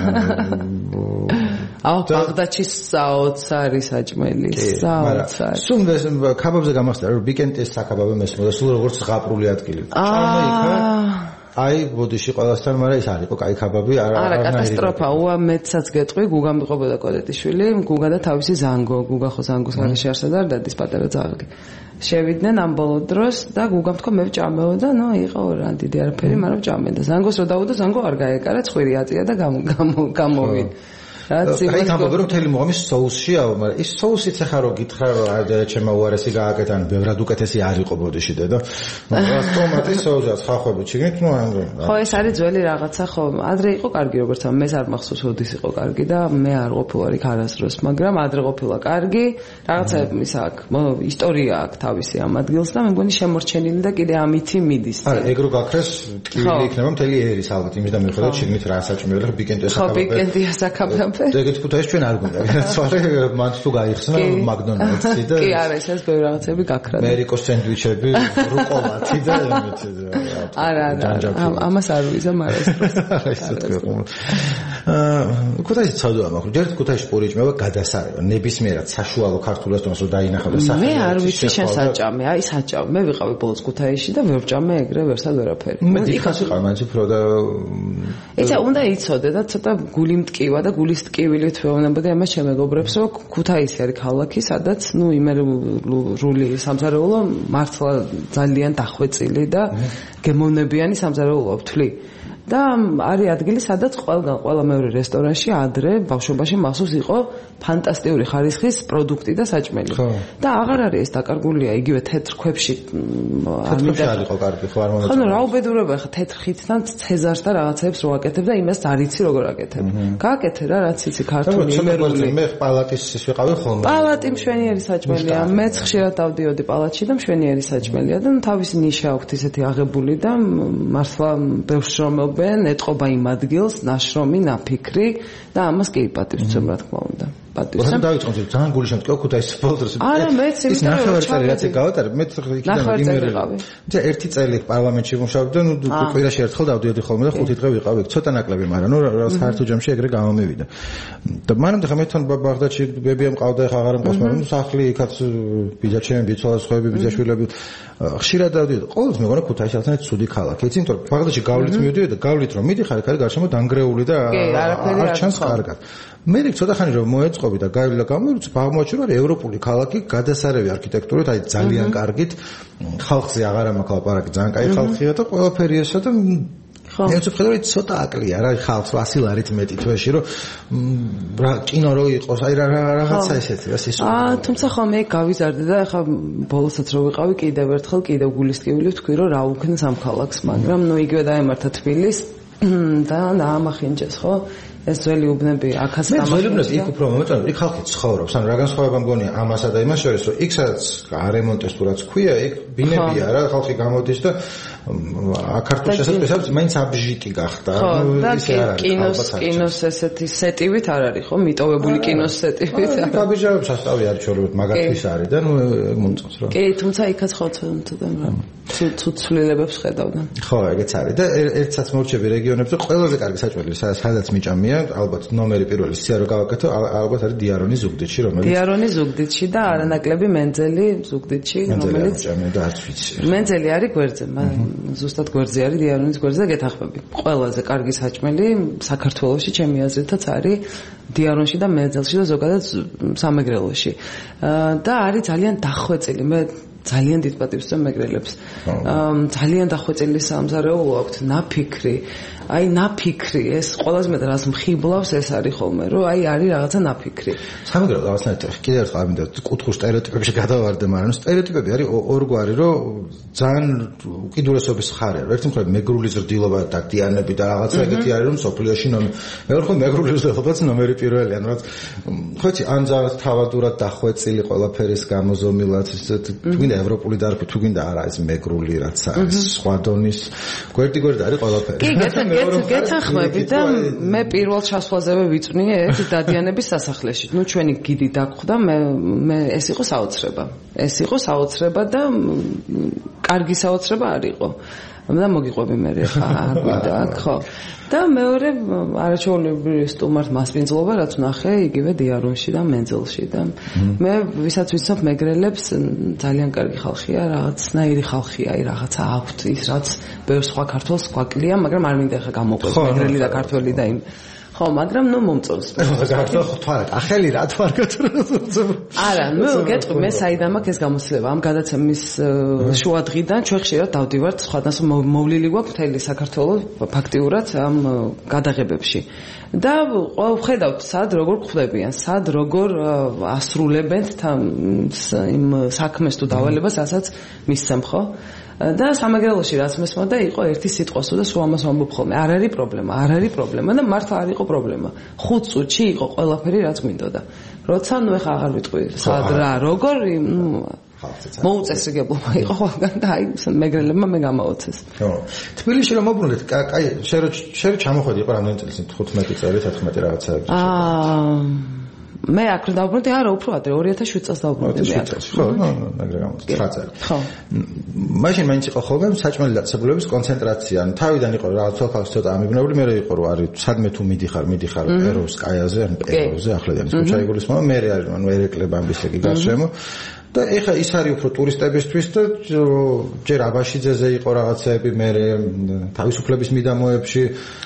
აუ ბაღდათში საოცარი საჭმელი, საოცარი. სულ ქაბაბზე გამახსენე, რომ ბიკენტის საკაბაბო მესმოდა, სულ როგორც ზღაპრული ადგილი. ჭამა იქა. აი ბოდიში ყველასთან, მაგრამ ის არ იყო კაი ქაბაბი, არა კატასტროფა, მეცაც გეტყვი, გუგამ მიყובოდა კოდეტიშვილი, გუგა და თავისი ზანგო, გუგა ხო ზანგოს გარეშე არსად არ დადის პატარა ძაღლი. შევიდნენ ამ ბოლო დროს და გუგამ თქვა მე ვჭამეო და ნუ იყო რა დიდი არაფერი, მაგრამ ვჭამე და ზანგოს რო დავუდო, ზანგო არ გაეკარა, ცხვირი აწია და გამოვიდა. რაც აი ამბობ რომ მთელი მუღამი соусშია, მაგრამ ის соусიც ახლა რო გითხრა რომ აი ჩემო უარესი გააკეთა, ან ბევრად უკეთესი არ იყო ბოდიში და მაგრამ ტომატის соусს ხახობი ჩიგნით, ნუ ხო ეს არის ძველი რაღაცა, ხო ადრე იყო კარგი როგორც ამ მეც არ მახსოვს ოდის იყო კარგი და მე არ ყოფილვარ იქ არასდროს, მაგრამ ადრე ყოფილა კარგი, რაღაცა ის აქ ისტორია აქვს თავისი ამ ადგილს და მე მგონი შემორჩენილი და კიდე ამითი მიდის. არა, ეგრო გაქრეს ტკივილი იქნება მთელი ერის ალბათ, იმის და მიხედავთ ჩიგნით რა საჭმელი და ბიკენტია საკაბა. ხო ბიკენტია საკაბა. ეგეთ ქუთაისში ჩვენ არ გვინდა. სწორედ მან თუ გაიხსნა მაკდონალდსი და კი არა, ეს ბევრ რაღაცები გაქრა. ამერიკოს სენდვიჩები, რუკოლათი და არა, ამას არ ვიზა, მაგრამ ეს თქვენ. ქუთაისში ცოდვა მაქვს. ჯერ ქუთაისში პური ჭმება გადასარება. ნებისმიერად საშუალო ქართულ რესტორანს რომ დაინახავდა სახელი. მე არ ვიცი შენ საჭამე, აი საჭამე. მე ვიყავი ბოლოს ქუთაისში და ვერ ვჭამე ეგრე ვერსად ვერაფერი. მე იქაც ვიყავ, მაინც უფრო და ეცა უნდა იცოდე და ცოტა გული მტკივა და გულის ტკივილით ვეუბნებოდი ამას შემეგობრებს, რომ ქუთაისი არის ქალაქი, სადაც ნუ იმერული სამზარეულო მართლა ძალიან დახვეწილი და გემოვნებიანი სამზარეულოა ვთვლი. და არის ადგილი, სადაც ყველა მეორე რესტორანში ადრე ბავშვობაში მასუს იყო ფანტასტიკური ხარისხის პროდუქტი და საჭმელი. და აღარ არის ეს დაკარგულია იგივე თეთრ ქვებში. არ იყო კარგი, ხო არ მომეწონა. ხო, რა უბედურება ხა თეთრ ხითთან ცეზარს და რაღაცებს რო აკეთებ და იმას არ იცი როგორ აკეთებ. გააკეთე რა, რაც იცი ქართული იმერული. მე პალატის ვიყავი ხოლმე. პალატი მშვენიერი საჭმელია. მეც ხშირად დავდიოდი პალატში და მშვენიერი საჭმელია და თავისი ნიშა აქვს ისეთი აღებული და მართლა ბევრს შრომობ ეტყობა იმ ადგილს, ნაშრომი, ნაფიქრი და ამას კი პატივცემ რა თქმა უნდა. პატივცემ. დავიწყოთ ძალიან გული შემტკივა ქუთაისის ბოლოს. არა, მეც იმიტომ რომ ნახევარი რაც გავატარე, მე იქიდან იმერები. და ერთი წელი პარლამენტში ვმუშაობდი და ნუ კვირაში ერთხელ დავდიოდი ხოლმე და 5 დღე ვიყავი. ცოტა ნაკლები, მაგრამ ნუ საერთო ჯამში ეგრე გამომივიდა. და მანამდე ხა მე თან ბაღდადში ბებია მყავდა, ხა აღარ მყავს, მაგრამ სახლი იქაც ბიძაჩემი, ბიცვალისხოები, ბიძაშვილები ხშირად დავდიოდი. ყოველთვის მეგონა ქუთაისი ალბათ ცუდი ქალაქი. იცი, იმიტომ რომ ბაღდადში გავლით მივიდიოდი და გავლით რომ მიდიხარ, იქ არის გარშემო დანგრეული და არ ჩანს კარგად. მე ცოტა ხანი რომ მოეწყობი და გავიდა გამოვიწყე, აღმოაჩინე რომ ევროპული ქალაქი გადასარევი არქიტექტურით, აი ძალიან კარგით, ხალხზე აღარ მაქვს ლაპარაკი, ძალიან კაი ხალხია და ყველაფერი ესა და მე ვფიქრობ რომ ცოტა აკლია რა ხალხს 100 ლარით მეტი თვეში რომ რა კინო რო იყოს, აი რაღაცა ესეთი რა სისულელე. თუმცა ხო მე გავიზარდე და ახლა ბოლოსაც რო ვიყავი კიდევ ერთხელ კიდევ გულის ტკივილი ვთქვი რომ რა უქნეს ამ ქალაქს, მაგრამ ნუ იგივე დაემართა თბილისს და დაამახინჯეს ხო ეს ძველი უბნები აქაც დამახინჯეს. იქ უფრო მომეწონა, იქ ხალხი ცხოვრობს, ანუ რა განსხვავება მგონია ამასა და იმას შორის, რომ იქ სადაც არემონტეს თუ რაც ქვია, იქ ბინებია რა, ხალხი გამოდის და ქართულში შესაძლოა მაინც აბჟიტი გახდა. და კინოს ესეთი სეტივით არ არის ხო, მიტოვებული კინოს სეტივით. აბიჯავებს სასტავი არის ჩორობთ, მაგათვის არის და ნუ ეგ მომწონს რა. კი, თუმცა იქაც ხო თუნდაც ცუცვლილებებს ხედავდა. ხო, ეგეც არის და ერთსაც მორჩები რეგიონებზე ყველაზე კარგი საჭმელი, სადაც მიჭამია, ალბათ ნომერი პირველი სია რო გავაკეთო, ალბათ არის დიარონის ზუგდიდში, რომელიც დიარონის ზუგდიდში და არანაკლები მენძელი ზუგდიდში, რომელიც და არც ვიცი. მენძელი არის გვერდზე, ზუსტად გვერდზე არის დიარონის გვერდზე და გეთახმები. ყველაზე კარგი საჭმელი საქართველოში ჩემი აზრითაც არის დიარონში და მენძელში და ზოგადად სამეგრელოში. და არის ძალიან დახვეწილი. მე ძალიან დიდ პატივს ვცემ მეგრელებს. ძალიან დახვეწილი სამზარეულო აქვთ, ნაფიქრი. აი ნაფიქრი, ეს ყველაზე მეტად რას მხიბლავს ეს არის ხოლმე, რომ აი არის რაღაცა ნაფიქრი. სამეგრელო რაღაცნაირად კიდევ ერთხელ ამინდა კუთხურ სტერეოტიპებში გადავარდე, მაგრამ სტერეოტიპები არის ორგვარი, რომ ძალიან უკიდურესობის ხარია. ერთი მხრივ მეგრული ზრდილობა და დიანები და რაღაცა ეგეთი არის, რომ სოფლიოში მეორე მხრივ მეგრული ზრდილობაც ნომერი პირველი, ანუ რაც ხო იცი, ან ძალიან თავადურად დახვეწილი ყველაფერის გამოზომილად, თუგინდა ევროპული დარბი, თუგინდა არა ეს მეგრული რაც არის, სხვა დონის გვერდი არის ყველაფერი. კი, გეთანხმები და მე პირველ ჩასვლაზევე ვიწვნიე ერთ დადიანების სასახლეში. ნუ ჩვენი გიდი დაგხვდა, მე ეს იყო საოცრება. ეს იყო საოცრება და კარგი საოცრება არ იყო. და მოგიყვები მე ხა არ გვინდა აქ ხო და მეორე არაჩვეულებრივი სტუმართ მასპინძლობა რაც ნახე იგივე დიარონში და მენძელში და მე ვისაც ვიცნობ მეგრელებს ძალიან კარგი ხალხია რაღაცნაირი ხალხია აი რაღაცა აქვთ ის რაც ბევრ სხვა ქართველს გვაკლია მაგრამ არ მინდა ხა გამოყვეს მეგრელი და ქართველი და იმ ხო, მაგრამ ნუ მომწონს. თვარად, ახალი რა თუ არ გაწროს. არა, ნუ გეტყვი, მე საიდან მაქვს ეს გამოცდილება? ამ გადაცემის შუა დღიდან ჩვენ ხშირად დავდივართ სხვადასხვა მოვლილი გვაქვს მთელი საქართველოს ფაქტიურად ამ გადაღებებში. და ხედავთ სად როგორ ხვდებიან, სად როგორ ასრულებენ იმ საქმეს თუ დავალებას, რასაც მისცემ, ხო? და სამეგრელოში რაც მესმოდა იყო ერთი სიტყვა და სულ ამას ვამბობ ხოლმე არ არის პრობლემა და მართლა არ იყო პრობლემა 5 წუთში იყო ყველაფერი რაც გვინდოდა როცა ნუ ეხა აღარ ვიტყვი სად რა როგორ მოუწესრიგებლობა იყო ყველგან და აი მეგრელებმა მე გამაოცეს ხო თბილისში რომ მოbrunდეთ კაი შენ ჩამოხვედი იყო რამდენი წელი 15 წელი 14 რაღაცა მე აქ დავბრუნდი არა უფრო ადრე 2007 წელს დავბრუნდი მე აქ ხო მაგრამ 9 წელი ხო მაშინ მაინც იყო ხოლმე საჭმელი დაწესებულების კონცენტრაცია ან თავიდან იყო რაღაც თვალს ცოტა ამიბნეული მე იყო რომ არის სადმე თუ მიდიხარ პეროვსკაიაზე ან პეროვზე ახლადანის ქუჩა იგულისხმება მე არის ანუ ერეკლე ბამბისეკი გარშემო და ეხა ის არის უფრო ტურისტებისთვის და ჯერ აბაშიძეზე იყო რაღაცეები მე თავისუფლების მიდამოებში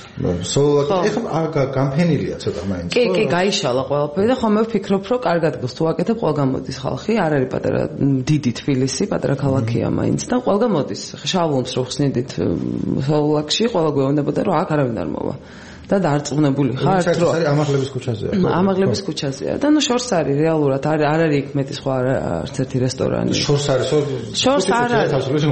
ეხა გამფენილია ცოტა მაინც კი გაიშალა ყველაფერი და ხომ მე ვფიქრობ რომ კარგად გოს თუ აკეთებ ყველგან მოდის ხალხი არ არის პატარა დიდი თბილისი პატარა ქალაქია მაინც და ყველგან მოდის შავლომს რო ხსნიდით სოლაკში ყველა გვეუბნებოდა რომ აქ არავინ არ მოვა და დარწმუნებული ხარ რომ ამაღლების ქუჩაზეა და ნუ შორს არის რეალურად არ არის იქ მეტი სხვა არც ერთი რესტორანი შორს არ არის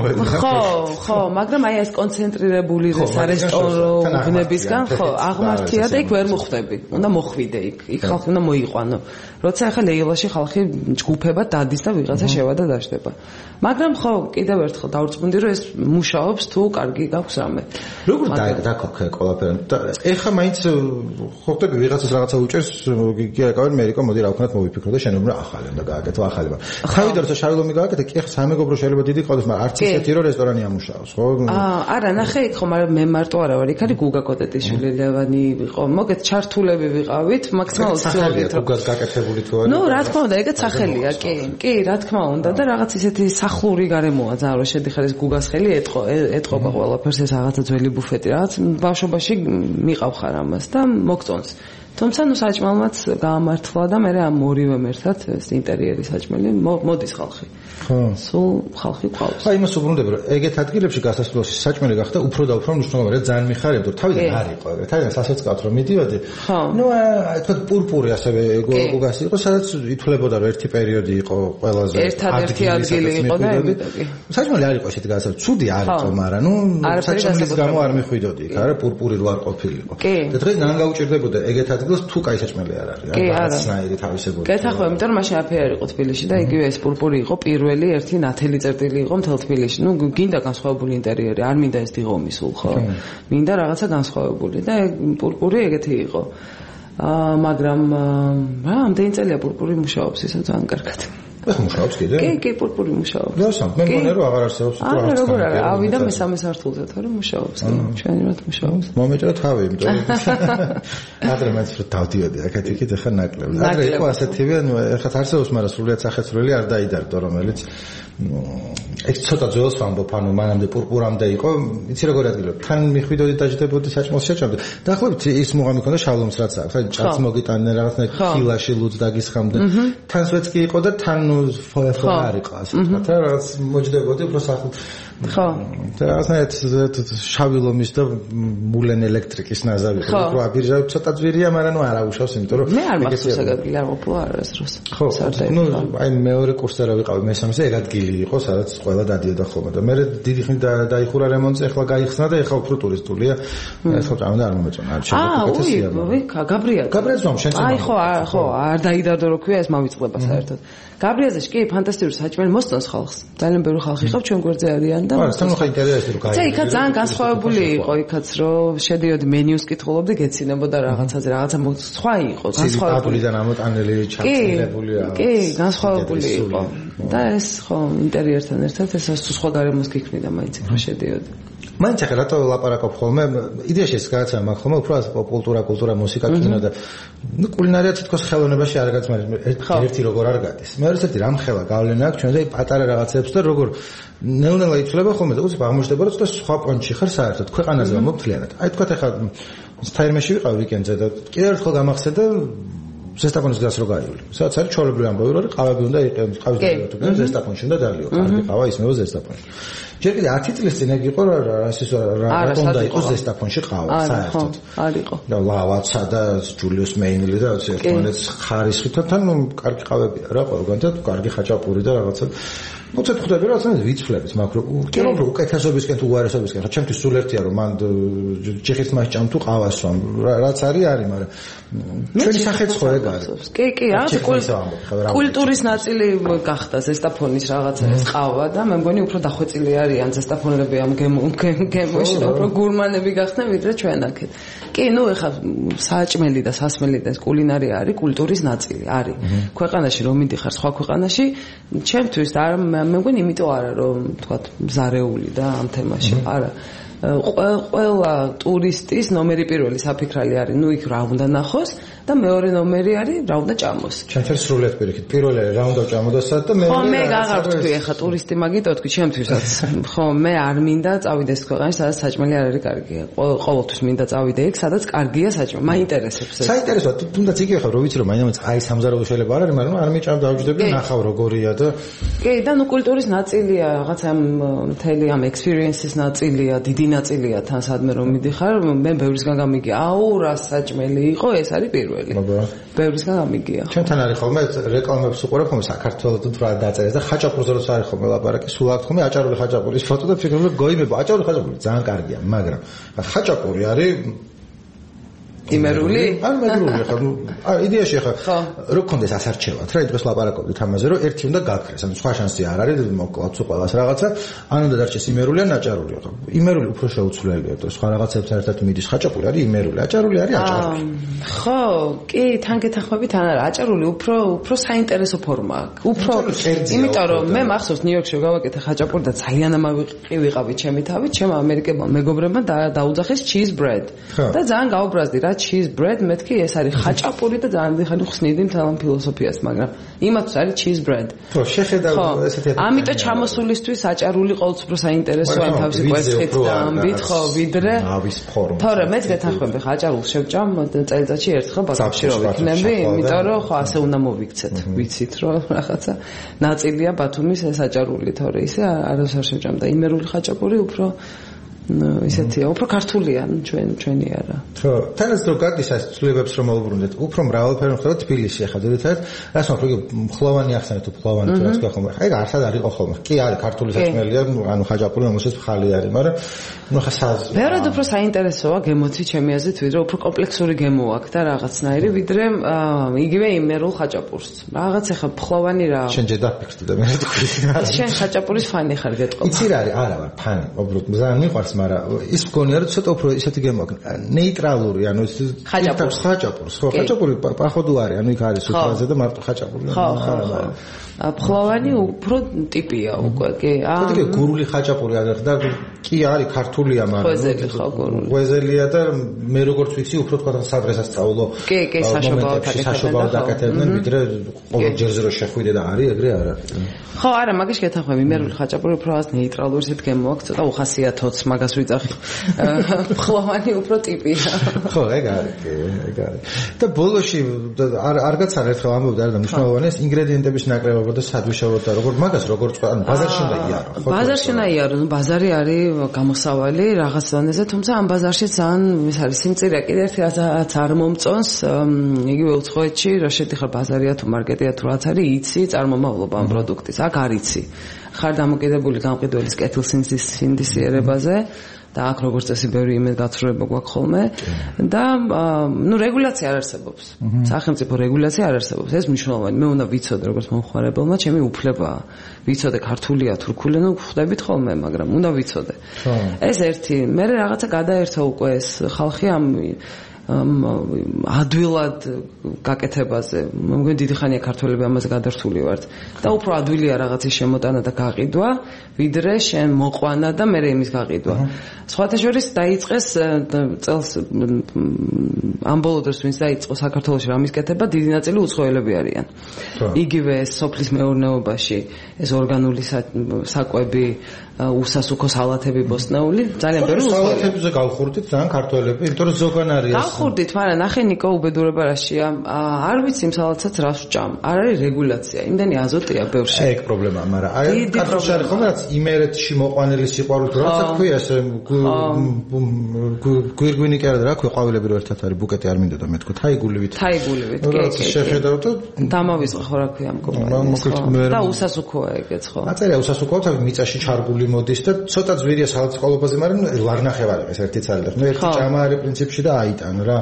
ხო მაგრამ აი ეს კონცენტრირებული რესტორანებისგან ხო აღმართია და იქ ვერ მოხვდები უნდა მოხვიდე იქ ხალხი უნდა მოიყვანო როცა ახლა ლეილაში ხალხი ჯგუფებად დადის და ვიღაცა შევა და დაშდება მაგრამ ხო კიდევ ერთხელ დავწმუნდი რომ ეს მუშაობს თუ კარგი გაქვს რამე როგორ დაგაქოქე ყველაფერი ეხა მაინც ხოხტები ვიღაცას რაღაცა უჭერს გიგაკავენ მერიკო მოდი რა ვქნათ მოვიფიქრო და შენ უნდა ახალი უნდა გააკეთო ახალი ხავიდა როცა შავი ლომი გააკეთე კი ახლა სამეგობრო შეიძლება დიდი ყავდეს მაგრამ არც ისეთი რომ რესტორანი ამუშავოს ხო არა ნახე იქ ხო მაგრამ მე მარტო არა ვარ იქ არის გუგა კოტეტიშვილი ლევანი იყო მოგეთ ჩართულები ვიყავით მაქსიმალურად ცდილობთ რომ გუგას გაკეთებული თუ არის ნუ რა თქმა უნდა ეგეც სახელია კი რა თქმა უნდა და რაღაც ისეთი სახლური გარემოა ძალიან რომ შედიხარ ეს გუგას ხელი ეტყობა ყველაფერს ეს რაღაცა ძველი ბუფეტი რაღაც ბავშვობაში მიყავ ხარ ამას და მოგწონს თუმცა ნუ საჭმელმაც გაამართლა და მე ამ ორივე ერთად ეს ინტერიერი საჭმელი მოდის ხალხი ხო სულ ხალხი ყავს აი იმას უბრუნდები რომ ეგეთ ადგილებში გასასვლელში საჭმელი გახდა უფრო და უფრო მნიშვნელოვანი რა ძალიან მიხარებდა რომ თავიდან არ იყო ეგრე თავიდან სასაცკავთ რომ მიდიოდი ნუ თქო პურპური ასევე გუგასი იყო სადაც ითვლებოდა რომ ერთი პერიოდი იყო ყველაზე ერთადერთი ადგილი იყო და ემიტაკი საჭმელი არ იყო ესეთი გადასაწყვეტი ცუდი არ იყო მაგრამ ნუ საჭმელის გამო არ მიხვიდოდი იქ არა პურპური რო არ ყოფილიყო და დღეს ნან გაუჭირდებოდა ეგეთ ადგილს თუ კაი საჭმელი არ არის რაღაცნაირი თავისებური გეთახო იმიტომ რომ მაშინ აფერი არ იყო თბილისში და იგივე ეს პურპური იყო პირველი ერთი ნათელი წერტილი იყო მთელ თბილისში ნუ გინდა განსხვავებული ინტერიერი არ მინდა ეს დიღომი სულ ხო მინდა რაღაცა განსხვავებული და პურპური ეგეთი იყო მაგრამ რა ამდენი წელია პურპური მუშაობს ისე ძალიან კარგად ეხლა მუშაობს კიდე? კი, პურპური მუშაობს. გასამ, მე მგონია რომ აღარ არსებობს თუ რა. არა, როგორ არა, ავიდა მესამე სართულზე, თორემ მუშაობს. ჩვენი რა მუშაობს. მომეჭრა თავი, იმიტომ რომ ადრე მეც რო დავდიოდი, აქეთ ეხა ნაკლები. ადრე იყო ასეთივე, ნუ ეხლა არსებობს, მაგრამ სრულიად სახეცვლილი არ დაიდარდო, რომელიც ეს ცოტა ძველს ვამბობ, ანუ მანამდე პურპურამდე იყო, იცი როგორ ადგილობ. თან მიხვიდოდი დაждდებოდი საჭმელს შეჭამდი. დაახლოებით ის მუღამი ქონდა შავლომს რაც აქვს. აი ჭაც მოგიტანდნენ რაღაცნაირ ხილაში ლუდს დაგისხამდა. თან სვეცკი იყო და თან ფოეფო არ იყო ასე ვთქვათ რა რაც მოждდებოდი უფრო სახლ ხო და რაღაცნაირად შავი ლომის და მულენ ელექტრიკის ნაზავი ხო უფრო აბირჟავი ცოტა ძვირია მაგრამ ნუ არ აუშავს იმიტომ რომ მე არ მახსოვს ეგ ადგილი არ ყოფილა არას დროს ხო ნუ აი მეორე კურსზე რა ვიყავი მესამეზე ეგ ადგილი იყო სადაც ყველა დადიოდა ხოლმე და მე დიდი ხნით დაიხურა რემონტზე ახლა გაიხსნა და ახლა უფრო ტურისტულია ახლა წავიდა არ მომეწონა არ შემოგვეკეთესია გაბრიაზ რომ შენ აი ხო არ დაიდარდო რო ქვია ეს მავიწყდება საერთოდ გაბრიაზეში კი ფანტასტიკური საჭმელი მოსწონს ხალხს ძალიან ბევრი ხალხი ხავს ჩვენ გვერდზე არიან და თან ხა ინტერესი რო გაიგე. იქაც ძალიან განსხვავებული იყო იქაც რომ შედიოდი მენიუს კითხულობდი გეცინებოდა რაღაცაზე რაღაცა სხვა იყო განსხვავებული და ამოტანელი ჩამწირებულია. კი, განსხვავებული იყო. და ეს ხო ინტერიერთან ერთად ესაც თუ სხვა გარემოს გიქნიდა მაინც იქ შედიოდი. მაინც ახლა რატო ლაპარაკობ ხოლმე იდეაში ეს გააცემა მაგ ხოლმე უფრო კულტურა მუსიკა კინო და კულინარია თითქოს ხელოვნებაში არ გაწმენდის ერთი როგორ არ გადის მეორე ერთი რამ ხელა გავლენა აქვს ჩვენზე პატარა რაღაცებს და როგორ ნელ-ნელა იცვლება ხოლმე და უცებ აღმოჩნდება რომ სხვა პონჩი ხარ საერთოდ ქვეყანაზე მომთლიანად აი თქვა ახლა თაირმეში ვიყავ ვიკენდზე და კიდევ ერთხელ გამახსენდა ზესტაფონის გზას რო გაივლი. სადაც არის ჩოლებრივი ამბავი რომ ყავები უნდა იყენოს ყავის დაგიოთ ზესტაფონში უნდა დაღლიო. კარგი ყავა ისმევა ზესტაფონში. ჯერ კიდე 10 წლის წინ იყო რა უნდა იყოს ზესტაფონში ყავა საერთოდ. არ იყო. და ლავაცა და ჯულიუს მეინლი და ერთმანეთს ხარისხითან კარგი ყავებია რა ყველგან და კარგი ხაჭაპური და რაღაცა მოცეთ ხვდები რა თქმა უნდა ვიცვლებით მაგრამ კერო უკეთესობისკენ თუ უარესობისკენ რა ჩემთვის სულ ერთია რომ მან ჯიხის მასჭამ თუ ყავას ვამ რაც არის მაგრამ ჩვენი სახეც ხო ეგ არის კი კულტურის ნაწილი გახდა ზესტაფონის რაღაცა ეს ყავა და მე მგონი უფრო დახვეწილი არიან ზესტაფონელები ამ გემოში უფრო გურმანები გახდნენ ვიდრე ჩვენ აქეთ კი ნუ ეხა საჭმელი და სასმელი და კულინარია არის კულტურის ნაწილი არის ქვეყანაში რომ მიდიხარ სხვა ქვეყანაში ჩემთვის და მე მგონი იმიტომ არა რომ თქვათ მზარეული და ამ თემაში არა ყველა ტურისტის ნომერი პირველი საფიქრალი არის ნუ იქ რა უნდა ნახოს და მეორე ნომერი არის რა უნდა ჭამოს ჩემთვის სრულიად პირიქით პირველი რა უნდა ჭამოდასა და მეორე ხო მე აღარ თქვი ახლა ტურისტი მაგიტო თქვი ჩემთვისაც ხო მე არ მინდა წავიდეს ქვეყანაში სადაც საჭმელი არ არის კარგი ყოველთვის მინდა წავიდე იქ სადაც კარგია საჭმელი მაინტერესებს ეს საინტერესოა თუნდაც იგივე ხარ რო ვიცი რომ მაინც აი სამზარეულო შეიძლება არ არის მაგრამ არ მეჭამ დავჯდები ნახავ როგორია და კი და ნუ კულტურის ნაწილია რაღაც ამ მთელი ამ ექსპერიენსის ნაწილია დიდი ნაწილია თან სადმე რომ მიდიხარ მე ბევრისგან გამიგია აუ რა საჭმელი იყო ეს არის პირველი ბევრისგან გამიგია ჩვენთან არის ხოლმე რეკლამებს უყურებ ხოლმე საქართველოს თუ რა დაწერეს და ხაჭაპურზე როცა არის ხოლმე ლაპარაკი სულ აქვს ხოლმე აჭარული ხაჭაპურის ფოტო და ფიქრობ რომ გოიმება აჭარული ხაჭაპური ძალიან კარგია მაგრამ ხაჭაპური არის იმერული? არ მეგრული ხა იდეაში ხა რო კონდეს ასარჩევად რა დღეს ლაპარაკობდით ამაზე რომ ერთი უნდა გაქრეს ანუ სხვა შანსი არ არის მოკლათ სულ ყველას რაღაცა ან უნდა დარჩეს იმერული ან აჭარული ხა იმერული უფრო შეუცვლელია და სხვა რაღაცებთან ერთად მიდის ხაჭაპური არის იმერული აჭარული არის აჭარული ხო კი თან გეთანხმებით ან არა აჭარული უფრო საინტერესო ფორმა აქვს უფრო იმიტომ რომ მე მახსოვს ნიუ-იორკში გავაკეთე ხაჭაპური და ძალიან ამავი ვიყავი ჩემი თავით ჩემ ამერიკელმა მეგობრებმა დაუძახეს cheese bread და ძალიან გაუბრაზდი რა cheese bread მეთქი ეს არის ხაჭაპური და ძალიან დიხარი ხსნიდი მთელ ამ ფილოსოფიას მაგრამ იმათაც არის cheese bread ხო შეხედავ ესეთი ამიტომ ჩამოსულისთვის აჭარული ყოველთვის უფრო საინტერესოა თავისი კვერცხით და ამბით ხო ვიდრე ავის ფორმა თორე მეც გეთანხმები ხაჭარულს შევჭამ წელიწადში ერთხელ ბაქოში რო ვიქნები იმიტომ რომ ხო ასე უნდა მოვიქცეთ ვიცით რომ რაღაცა ნაწილია ბათუმის ეს აჭარული თორე ისე არას არ შევჭამ და იმერული ხაჭაპური უფრო ისეთია, უფრო ქართულია, ჩვენი არა. ხო, თანაც რო გადის ეს ცვლილებებს რომ მოვუბრუნდეთ, უფრო მრავალფერი ხდება თბილისში ახლა ძირითადად, რას მაქვს, ფლოვანი ახსენეთ თუ ფლოვანი თუ რას გახომ. აი, არსად არ იყო ხოლმე. კი არის ქართული საჭმელია, ანუ ხაჭაპური, რომელსაც ხალი არის, მაგრამ ნუ ხა ბევრად უფრო საინტერესოა გემოცი ჩემი აზრით, ვიდრე უფრო კომპლექსური გემო აქვს და რაღაცნაირი, ვიდრე იგივე იმერულ ხაჭაპურს. რაღაც ახლა ფლოვანი რა. შენ ჯერ დაფიქრდი და მე თქვი. შენ ხაჭაპურის ფანი ხარ გეტყობა. იცი რა არის? არა ვარ ფანი, უბრალოდ ძალიან მიყვარს მაგრამ ის მგონია რომ ცოტა უფრო ისეთი გემო აქვს ნეიტრალური ანუ ის ხაჭაპურს ხო ხაჭაპური პაходу არის ანუ იქ არის სუფრაზე და მარტო ხაჭაპური არა ფლოვანი უფრო ტიპია უკვე კი ხო გურული ხაჭაპური აღხდა კი არის ქართულია მაგრამ ღვეზელი ხო გურული ღვეზელია და მე როგორც ვიცი უფრო თქვა სადღესასწაულო კი საშობაოდ აკეთებდნენ ვიდრე ყოველ ჯერზე რომ შეხვიდე და არის ეგრე არა ხო არა მაგის გეთანხმები იმერული ხაჭაპური უფრო ას ნეიტრალური ისეთ გემო აქვს ცოტა უხასიათოც მაგას ვიძახი ფლოვანი უფრო ტიპია ხო ეგ არის და ბოლოში არ გაცან ერთხელ ამბობდა რა და მნიშვნელოვანი ეს ინგრედიენტების ნაკლებობა და სადვიშავოთ და როგორ მაგას როგორც ანუ ბაზარში უნდა იარო ხო ბაზარში უნდა იარო ნუ ბაზარი არის გამოსავალი რაღაც დონეზე თუმცა ამ ბაზარში ძალიან ეს არის სიმწირე კიდე ერთი რაც არ მომწონს იგივე უცხოეთში რა შედიხარ ბაზარია თუ მარკეტია თუ რაც არის იცი წარმომავლობა ამ პროდუქტის აქ არ იცი ხარ დამოკიდებული გამყიდველის კეთილსინდისიერებაზე და აქ როგორც წესი ბევრი იმედგაცრუება გვაქვს ხოლმე და ნუ რეგულაცია არ არსებობს. სახელმწიფო რეგულაცია არ არსებობს. ეს მნიშვნელოვანი. მე უნდა ვიცოდე როგორც მომხმარებელმა, ჩემი უფლებაა. ვიცოდე ქართულია, თურქული, ნუ ხვდებით ხოლმე, მაგრამ უნდა ვიცოდე. ეს ერთი. მე რაღაცა გადაერთა უკვე ეს ხალხი ამ ადვილად გაკეთებაზე. მე მგონი დიდი ხანია ქართველები ამაზე გადართული ვართ და უფრო ადვილია რაღაცის შემოტანა და გაყიდვა, ვიდრე შენ მოყვანა და მე იმის გაყიდვა. სხვათა შორის დაიწყეს წელს ამ ბოლო დროს ვინც დაიწყო საქართველოში რამის კეთება, დიდი ნაწილი უცხოელები არიან. იგივე სოფლის მეურნეობაში ეს ორგანული საკვები, უსასუქო სალათები ბოსტნეული, ძალიან ბევრი სალათებზე გავხურდით ძალიან ქართველები, იმიტომ რომ ზოგან არის გავხურდით, მაგრამ ნახე ნიკო უბედურება რაშია. არ ვიცი იმ სალათსაც რას ვჭამ. არ არის რეგულაცია. იმდენი აზოტია ბევრში. ეგ პრობლემაა, მაგრამ აი ქართულში არის ხომ რაც იმერეთში მოყვანილი სიყვარულით რაცა ქვია ესე გვირგვინი კი არა რა ქვია ყვავილები რო ერთად არის ბუკეტი არ მინდოდა მე თქო თაიგულივით კი შეხედავთ დამავიწყე ხო რა ქვია ამ კომპანიას და უსასუქოა ეგეც ხო აწერია უსასუქოა თავი მიწაში ჩარგული მოდის და ცოტა ძვირია საათის ყოლობაზე მაგრამ ლარნახევარი ეს ერთი ცალი და ერთი ჭამა არის პრინციპში და აიტან რა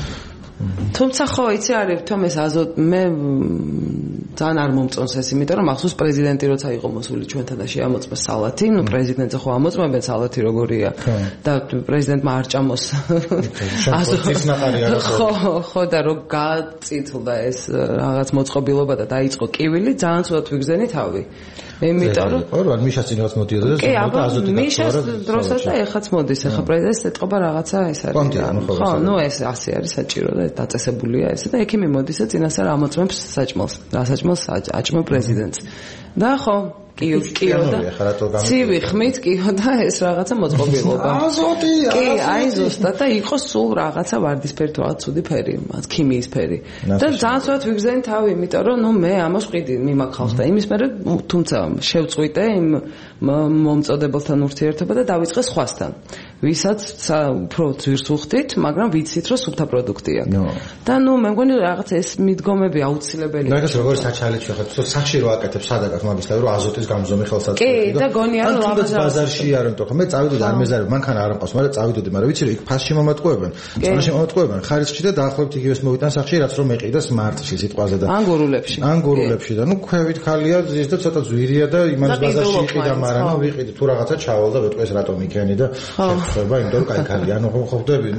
თუმცა ხო იცი არის თომეს აზოტ მე ძალიან არ მომწონს ეს იმიტომ რომ ახსოვს პრეზიდენტი როცა იყო მოსული ჩვენთან და შეამოწმა სალათი ნუ პრეზიდენტზე ხო ამოწმებენ სალათი როგორია და პრეზიდენტმა არ ჭამოს აზოტის ნაყარი არა ხო და რო გაწითლდა ეს რაღაც მოწყობილობა და დაიწყო კივილი ძალიან ცუდად ვიგზენი თავი იმიტომ რომ ხო რა მიშას წინ რაღაც მოდიოდა და აზოტი მიშას დროსაც და ეხაც მოდის ახლა პრეზიდენტს ეთყობა რაღაცა ეს არის ხო ნუ ეს ასე არის საჭირო და დაწესებულია ესე და ექიმი მოდის და წინასწარ ამოწმებს საჭმელს რა საჭმელს აჭმო პრეზიდენტს და ხო კიო და ცივი ხმით კიო და ეს რაღაცა მოწყობილობა აზოტია კი აი ზუსტად და იყოს სულ რაღაცა ვარდისფერი თუ რაღაც ცუდი ფერი მათ ქიმიის ფერი და ძალიან სწორად ვიგზენი თავი იმიტომ რომ ნუ მე ამას ვყიდი მიმაქხავს და იმის მერე თუმცა შევწყვიტე იმ მომწოდებელთან ურთიერთობა და დავიწყე სხვასთან ვისაც უფრო ძვირს უხდით მაგრამ ვიცით რომ სუფთა პროდუქტია და ნუ მე მგონი რაღაც ეს მიდგომები აუცილებელია მაგას როგორც საჩალით შეხეთ სახში რო აკეთებ სადაგაც მაგის თავი რომ აზოტის გამზომი ხელსაწყოა კი და გონია რომ ლამაზად ბაზარში არ ამტო ხო მე წავიდოდი არ მეზარებ მანქანა არ ამყავს მაგრამ წავიდოდი მაგრამ ვიცი რომ იქ ფასში მომატყუებენ წონაში მომატყუებენ ხარისხში და დაახლოებით იგივეს მოვიტან სახში რაც რომ მეყიდეს მარტში სიტყვაზე და ანგურულებში და ნუ ქვევით ხალია ზის და ცოტა ძვირია და იმას ბაზარში იყიდა მაგრამ ნუ ვიყიდი თუ რაღაცა ჩავალ და ვეტყვეს რატომ იქენი და ხება იმიტომ რომ კაი ხალია ნუ ხო ხვდები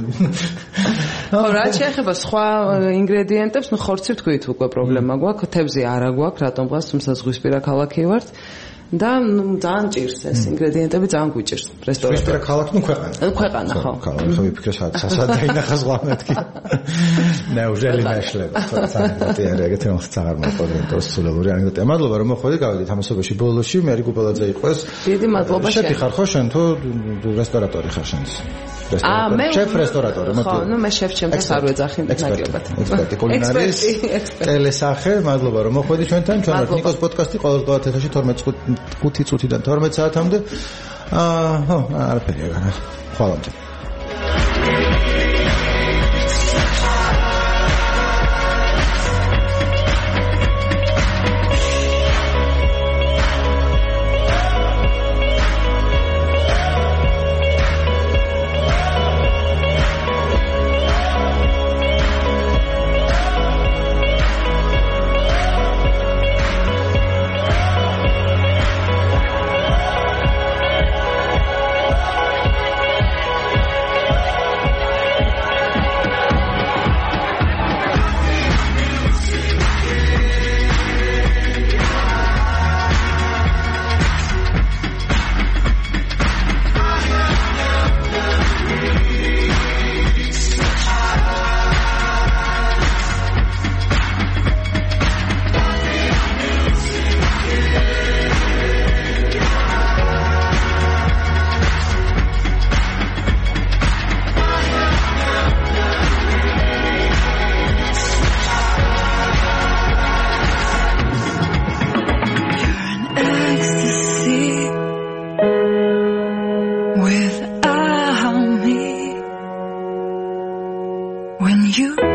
ხო რა შეეხება სხვა ინგრედიენტებს ნუ ხორცი ვთქვით უკვე პრობლემა გვაქვს თევზი არა გვაქვს რატომ გვაქვს თუმცა ზღვისპირა ქალაქი ვართ და ნუ ძალიან ჭირს ეს ინგრედიენტები ძალიან გვიჭირს რესტორანში. ზღვისპირა ქალაქი ნუ ქვეყანა ხო. ხო ვიფიქრე სადაც დაინახა ზღვა მეთქი. ნეუჟელი ნაშლება. საერთოდ არ ეგეთი მოხდა აღარ მოყოლენ თოსულობური ანეკდოტა. მადლობა რომ მოხვედი გავიდით ამასობაში ბოლოში მე რიგუბელაძე იყვეს. დიდი მადლობა შენ. შეთი ხარ ხო შენ თუ რესტორატორი ხარ შენს? მე შეფ რესტორატორი ხო ნუ მე შეფ ჩემს არ ვეძახი ნაკლებად. ექსპერტი კულინარიის ტელესახე მადლობა რომ მოხვედი ჩვენთან ჩვენ ნიკოს პოდკასტი ყოველდღიურ ეთერში 12 წუთიდან 12 საათამდე ხო არაფერია განა ხვალამდე Without me, when you